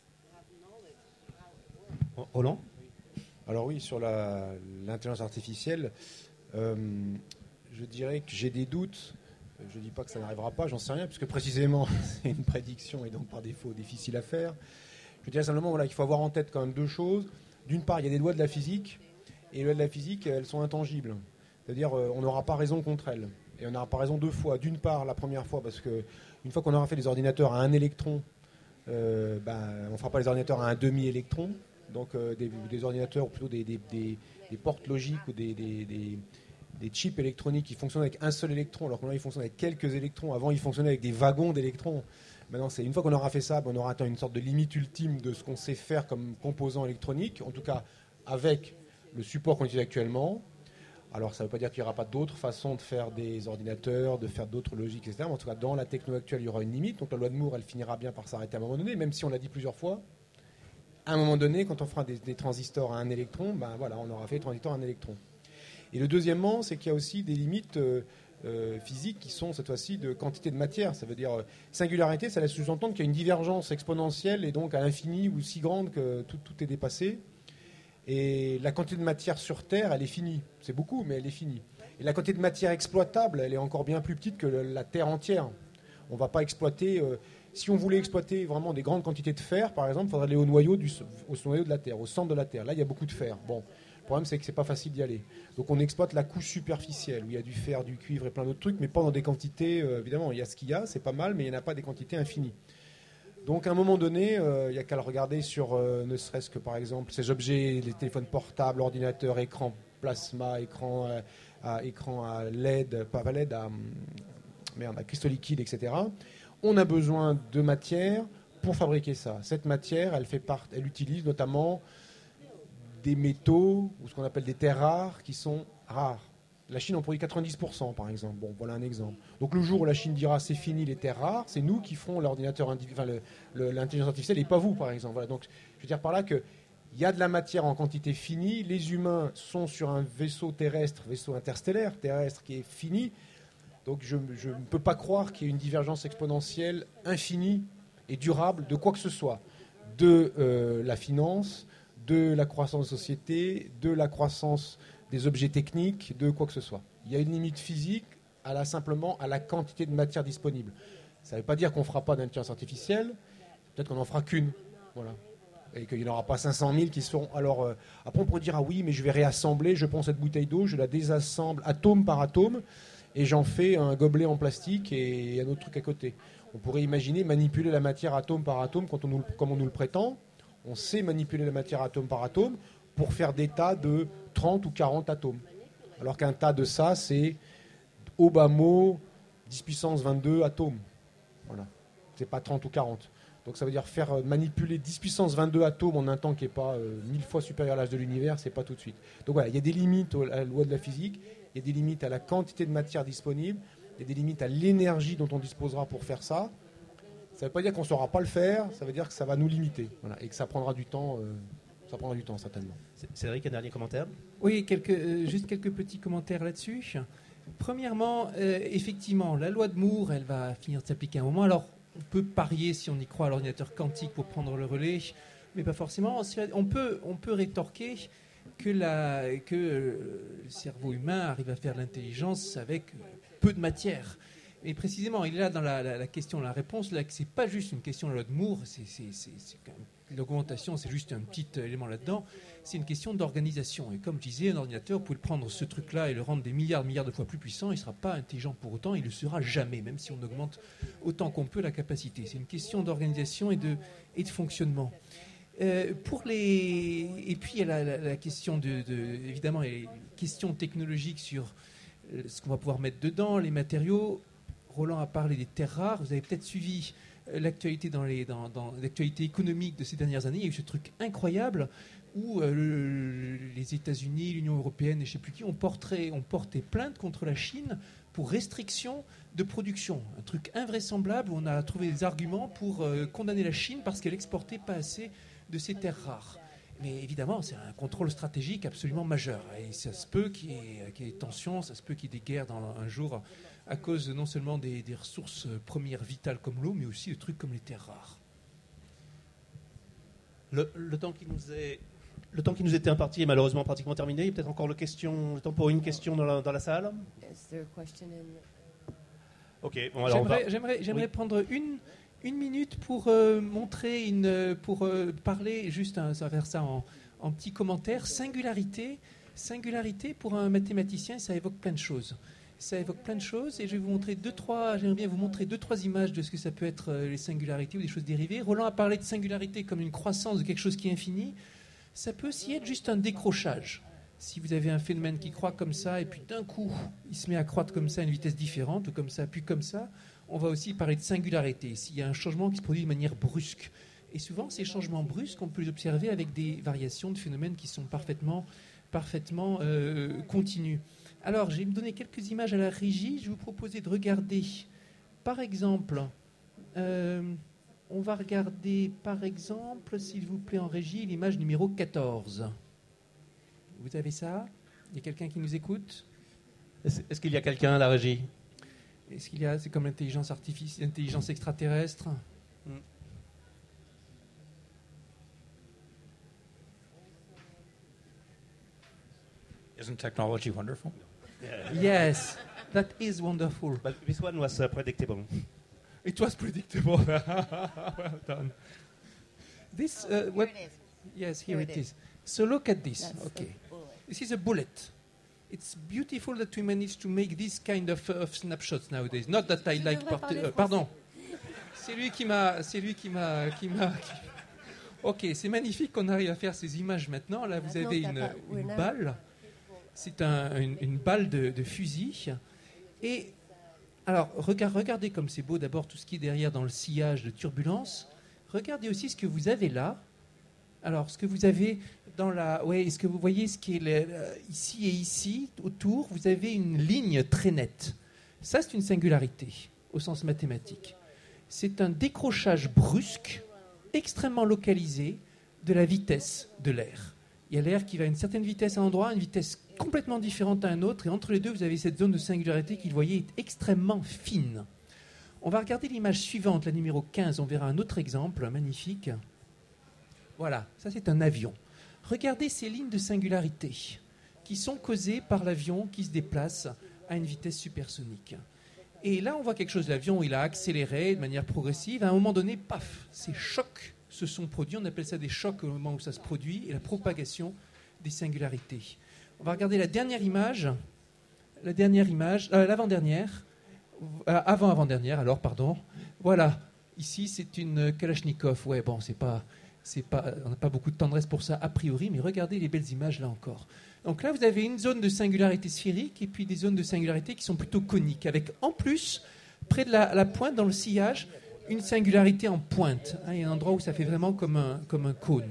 Roland ? Alors oui, sur la, l'intelligence artificielle, euh, je dirais que j'ai des doutes. Je ne dis pas que ça n'arrivera pas, j'en sais rien, puisque précisément, c'est une prédiction et donc par défaut difficile à faire. Je dirais simplement voilà, qu'il faut avoir en tête quand même deux choses. D'une part, il y a des lois de la physique, et les lois de la physique, elles sont intangibles. C'est-à-dire, euh, on n'aura pas raison contre elles. Et on n'aura pas raison deux fois. D'une part, la première fois, parce qu'une fois qu'on aura fait des ordinateurs à un électron, euh, ben, on ne fera pas les ordinateurs à un demi-électron. Donc euh, des, des ordinateurs, ou plutôt des, des, des, des portes logiques ou des... des, des des chips électroniques qui fonctionnent avec un seul électron, alors que maintenant ils fonctionnent avec quelques électrons. Avant, ils fonctionnaient avec des wagons d'électrons. Maintenant, c'est une fois qu'on aura fait ça, on aura atteint une sorte de limite ultime de ce qu'on sait faire comme composant électronique, en tout cas avec le support qu'on utilise actuellement. Alors, ça ne veut pas dire qu'il n'y aura pas d'autres façons de faire des ordinateurs, de faire d'autres logiques, et cetera. Mais en tout cas, dans la techno actuelle, il y aura une limite. Donc, la loi de Moore, elle finira bien par s'arrêter à un moment donné, même si on l'a dit plusieurs fois. À un moment donné, quand on fera des, des transistors à un électron, ben voilà, on aura fait les transistors à un électron. Et le deuxièmement, c'est qu'il y a aussi des limites euh, euh, physiques qui sont cette fois-ci de quantité de matière. Ça veut dire euh, singularité, ça laisse sous-entendre qu'il y a une divergence exponentielle et donc à l'infini ou si grande que tout, tout est dépassé. Et la quantité de matière sur Terre, elle est finie. C'est beaucoup, mais elle est finie. Et la quantité de matière exploitable, elle est encore bien plus petite que le, la Terre entière. On ne va pas exploiter... Euh, si on voulait exploiter vraiment des grandes quantités de fer, par exemple, il faudrait aller au noyau, du, au noyau de la Terre, au centre de la Terre. Là, il y a beaucoup de fer. Bon. Le problème, c'est que c'est pas facile d'y aller. Donc, on exploite la couche superficielle, où il y a du fer, du cuivre et plein d'autres trucs, mais pas dans des quantités, euh, évidemment, il y a ce qu'il y a, c'est pas mal, mais il n'y en a pas des quantités infinies. Donc, à un moment donné, euh, il n'y a qu'à le regarder sur, euh, ne serait-ce que, par exemple, ces objets, les téléphones portables, ordinateurs, écran plasma, écran, euh, à, écran à L E D, pas à L E D, à, merde, à cristaux liquides, et cetera. On a besoin de matière pour fabriquer ça. Cette matière, elle, fait part, elle utilise notamment... des métaux, ou ce qu'on appelle des terres rares, qui sont rares. La Chine en produit quatre-vingt-dix pour cent, par exemple. Bon, voilà un exemple. Donc le jour où la Chine dira c'est fini les terres rares, c'est nous qui ferons l'ordinateur, enfin, le, le, l'intelligence artificielle, et pas vous, par exemple. Voilà. Donc je veux dire par là qu'il y a de la matière en quantité finie. Les humains sont sur un vaisseau terrestre, vaisseau interstellaire terrestre qui est fini. Donc je, je ne peux pas croire qu'il y ait une divergence exponentielle infinie et durable de quoi que ce soit. De euh, la finance, de la croissance de société, de la croissance des objets techniques, de quoi que ce soit. Il y a une limite physique à la, simplement à la quantité de matière disponible. Ça ne veut pas dire qu'on ne fera pas d'intelligence artificielle, peut-être qu'on n'en fera qu'une. Voilà. Et qu'il n'y en aura pas cinq cent mille qui seront... Alors, euh, après, on pourrait dire, ah oui, mais je vais réassembler, je prends cette bouteille d'eau, je la désassemble atome par atome, et j'en fais un gobelet en plastique et un autre truc à côté. On pourrait imaginer manipuler la matière atome par atome quand on nous, comme on nous le prétend. On sait manipuler la matière atome par atome pour faire des tas de trente ou quarante atomes. Alors qu'un tas de ça, c'est au bas mot dix puissance vingt-deux atomes. Voilà. C'est pas trente ou quarante. Donc ça veut dire faire manipuler dix puissance vingt-deux atomes en un temps qui n'est pas euh, mille fois supérieur à l'âge de l'univers, c'est pas tout de suite. Donc voilà, il y a des limites à la loi de la physique, il y a des limites à la quantité de matière disponible, il y a des limites à l'énergie dont on disposera pour faire ça. Ça ne veut pas dire qu'on ne saura pas le faire, ça veut dire que ça va nous limiter. Voilà, et que ça prendra du temps, euh, Ça prendra du temps, certainement. Cédric, un dernier commentaire? Oui, quelques, euh, juste quelques petits commentaires là-dessus. Premièrement, euh, effectivement, la loi de Moore, elle va finir de s'appliquer à un moment. Alors, on peut parier si on y croit à l'ordinateur quantique pour prendre le relais, mais pas forcément. On peut, on peut rétorquer que, la, que euh, le cerveau humain arrive à faire de l'intelligence avec peu de matière. Et précisément, il est là dans la, la, la question, la réponse, là, que c'est pas juste une question de la loi de Moore, c'est, c'est, c'est, c'est quand même, l'augmentation, c'est juste un petit élément là-dedans, c'est une question d'organisation. Et comme je disais, un ordinateur, vous pouvez prendre ce truc-là et le rendre des milliards, milliards de fois plus puissant, il ne sera pas intelligent pour autant, il ne le sera jamais, même si on augmente autant qu'on peut la capacité. C'est une question d'organisation et de, et de fonctionnement. Euh, pour les... Et puis, il y a la, la, la question, de, de, évidemment, les questions technologiques sur ce qu'on va pouvoir mettre dedans, les matériaux. Roland a parlé des terres rares. Vous avez peut-être suivi l'actualité, dans les, dans, dans l'actualité économique de ces dernières années. Il y a eu ce truc incroyable où euh, le, les États-Unis, l'Union européenne et je ne sais plus qui ont porté, ont porté plainte contre la Chine pour restriction de production. Un truc invraisemblable où on a trouvé des arguments pour euh, condamner la Chine parce qu'elle exportait pas assez de ces terres rares. Mais évidemment, c'est un contrôle stratégique absolument majeur. Et ça se peut qu'il y ait, qu'il y ait des tensions, ça se peut qu'il y ait des guerres dans un jour à cause non seulement des, des ressources premières vitales comme l'eau, mais aussi de trucs comme les terres rares. Le, le, temps qui nous est, le temps qui nous était imparti est malheureusement pratiquement terminé. Il y a peut-être encore le, question, le temps pour une question dans la, dans la salle. Ok, bon, alors j'aimerais, on va... j'aimerais, j'aimerais oui. prendre une, une minute pour euh, montrer, une, pour euh, parler, juste un, ça va faire ça en, en petit commentaire. Singularité, singularité pour un mathématicien, ça évoque plein de choses. Ça évoque plein de choses et je vais vous montrer deux, trois, j'aimerais bien vous montrer deux, trois images de ce que ça peut être euh, les singularités ou des choses dérivées. Roland a parlé de singularité comme une croissance de quelque chose qui est infini. Ça peut aussi être juste un décrochage. Si vous avez un phénomène qui croît comme ça et puis d'un coup il se met à croître comme ça à une vitesse différente ou comme ça, puis comme ça, on va aussi parler de singularité. S'il y a un changement qui se produit de manière brusque. Et souvent ces changements brusques, on peut les observer avec des variations de phénomènes qui sont parfaitement, parfaitement euh, continus. Alors, je vais me donner quelques images à la régie. Je vais vous proposer de regarder, par exemple, euh, on va regarder, par exemple, s'il vous plaît, en régie, l'image numéro quatorze. Vous avez ça? Il y a quelqu'un qui nous écoute? Est-ce, est-ce qu'il y a quelqu'un à la régie? Est-ce qu'il y a, c'est comme l'intelligence artificielle, l'intelligence extraterrestre? hmm. Isn't technology wonderful? Yes, that is wonderful. But this one was uh, predictable. It was predictable. Well done. This, uh, what, Here it is. yes, here, Here it it is. So look at this. That's Okay, the bullet. this is a bullet. It's beautiful that we manage to make this kind of, uh, of snapshots nowadays. Not that I Je like. devrais Part- parler uh, français. pardon. C'est lui qui m'a. C'est lui qui m'a. Qui m'a qui- Ok, c'est magnifique qu'on arrive à faire ces images maintenant. Là, vous Maintenant, avez t'as une, pas- une we're now- balle. C'est un- une, une balle de, de fusil. Et alors, regard- regardez comme c'est beau d'abord tout ce qui est derrière dans le sillage de turbulence. Regardez aussi ce que vous avez là. Alors, ce que vous avez dans la... Ouais, est-ce que vous voyez ce qui est le- euh, ici et ici, autour? Vous avez une ligne très nette. Ça, c'est une singularité, au sens mathématique. C'est un décrochage brusque, extrêmement localisé, de la vitesse de l'air. Il y a l'air qui va à une certaine vitesse à un endroit, une vitesse complètement différente à un autre, et entre les deux, vous avez cette zone de singularité qui, vous voyez, est extrêmement fine. On va regarder l'image suivante, la numéro quinze, on verra un autre exemple magnifique. Voilà, ça c'est un avion. Regardez ces lignes de singularité qui sont causées par l'avion qui se déplace à une vitesse supersonique. Et là, on voit quelque chose, l'avion, il a accéléré de manière progressive. À un moment donné, paf, ces chocs se sont produits. On appelle ça des chocs au moment où ça se produit, et la propagation des singularités. On va regarder la dernière image, la dernière image, euh, l'avant-dernière, euh, avant-avant-dernière, alors, pardon. Voilà, ici, c'est une Kalachnikov. Ouais, bon, c'est pas... C'est pas, on n'a pas beaucoup de tendresse pour ça a priori, mais regardez les belles images là encore. Donc là, vous avez une zone de singularité sphérique et puis des zones de singularité qui sont plutôt coniques, avec en plus, près de la, la pointe, dans le sillage, une singularité en pointe. Hein, il y a un endroit où ça fait vraiment comme un, comme un cône.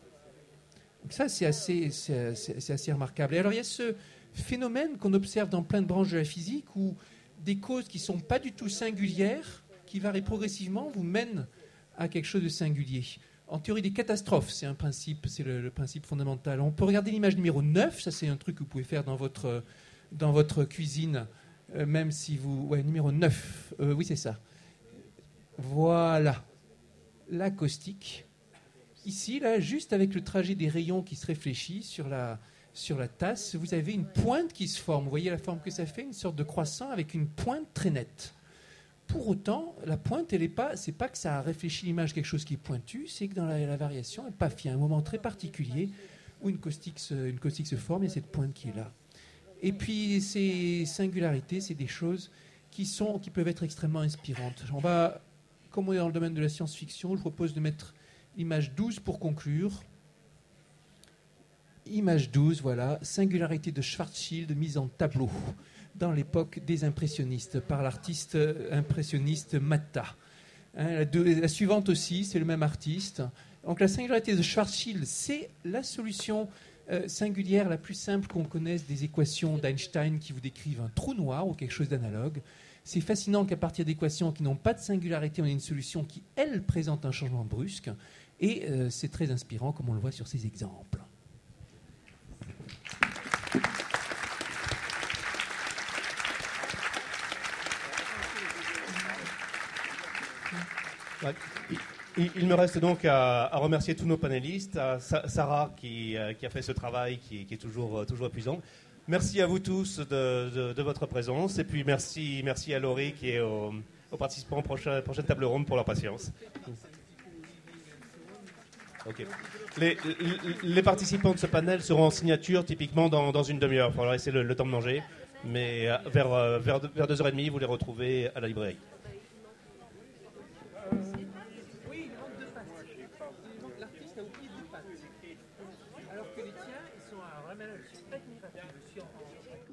Donc ça, c'est assez, c'est, c'est, c'est assez remarquable. Et alors, il y a ce phénomène qu'on observe dans plein de branches de la physique où des causes qui ne sont pas du tout singulières, qui varient progressivement, vous mènent à quelque chose de singulier. en théorie des catastrophes. C'est un principe, c'est le, le principe fondamental. On peut regarder l'image numéro neuf. Ça, c'est un truc que vous pouvez faire dans votre, dans votre cuisine, euh, même si vous... Ouais, numéro neuf. Euh, oui, c'est ça. Voilà. La caustique. Ici, là, juste avec le trajet des rayons qui se réfléchit sur la, sur la tasse, vous avez une pointe qui se forme. Vous voyez la forme que ça fait, une sorte de croissant avec une pointe très nette. Pour autant, la pointe, elle est pas, c'est pas que ça a réfléchi l'image quelque chose qui est pointu, c'est que dans la, la variation, elle paf, il y a un moment très particulier où une caustique, se, une caustique se forme, il y a cette pointe qui est là. Et puis, ces singularités, c'est des choses qui, sont, qui peuvent être extrêmement inspirantes. On va, comme on est dans le domaine de la science-fiction, je propose de mettre l'image douze pour conclure. Image douze, voilà, singularité de Schwarzschild mise en tableau dans l'époque des impressionnistes par l'artiste impressionniste Matta. Hein, la, deux, la suivante aussi, c'est le même artiste. Donc la singularité de Schwarzschild, c'est la solution euh, singulière la plus simple qu'on connaisse des équations d'Einstein qui vous décrivent un trou noir ou quelque chose d'analogue. C'est fascinant qu'à partir d'équations qui n'ont pas de singularité, on ait une solution qui, elle, présente un changement brusque. Et euh, c'est très inspirant, comme on le voit sur ces exemples. Ouais. Il, il me reste donc à, à remercier tous nos panélistes, à Sa- Sarah qui, euh, qui a fait ce travail qui, qui est toujours, euh, toujours épuisant. Merci à vous tous de, de, de votre présence et puis merci, merci à Laurie qui est au, aux participants prochain, prochaine table ronde pour leur patience. Okay. Les, les, les participants de ce panel seront en signature typiquement dans, dans une demi-heure. Il faudra laisser le, le temps de manger, mais vers, vers, vers deux heures trente, vous les retrouvez à la librairie. Oui, il manque deux pattes. L'artiste a oublié deux pattes. Alors que les tiens, ils sont à... Je suis pas admiratif, je suis en...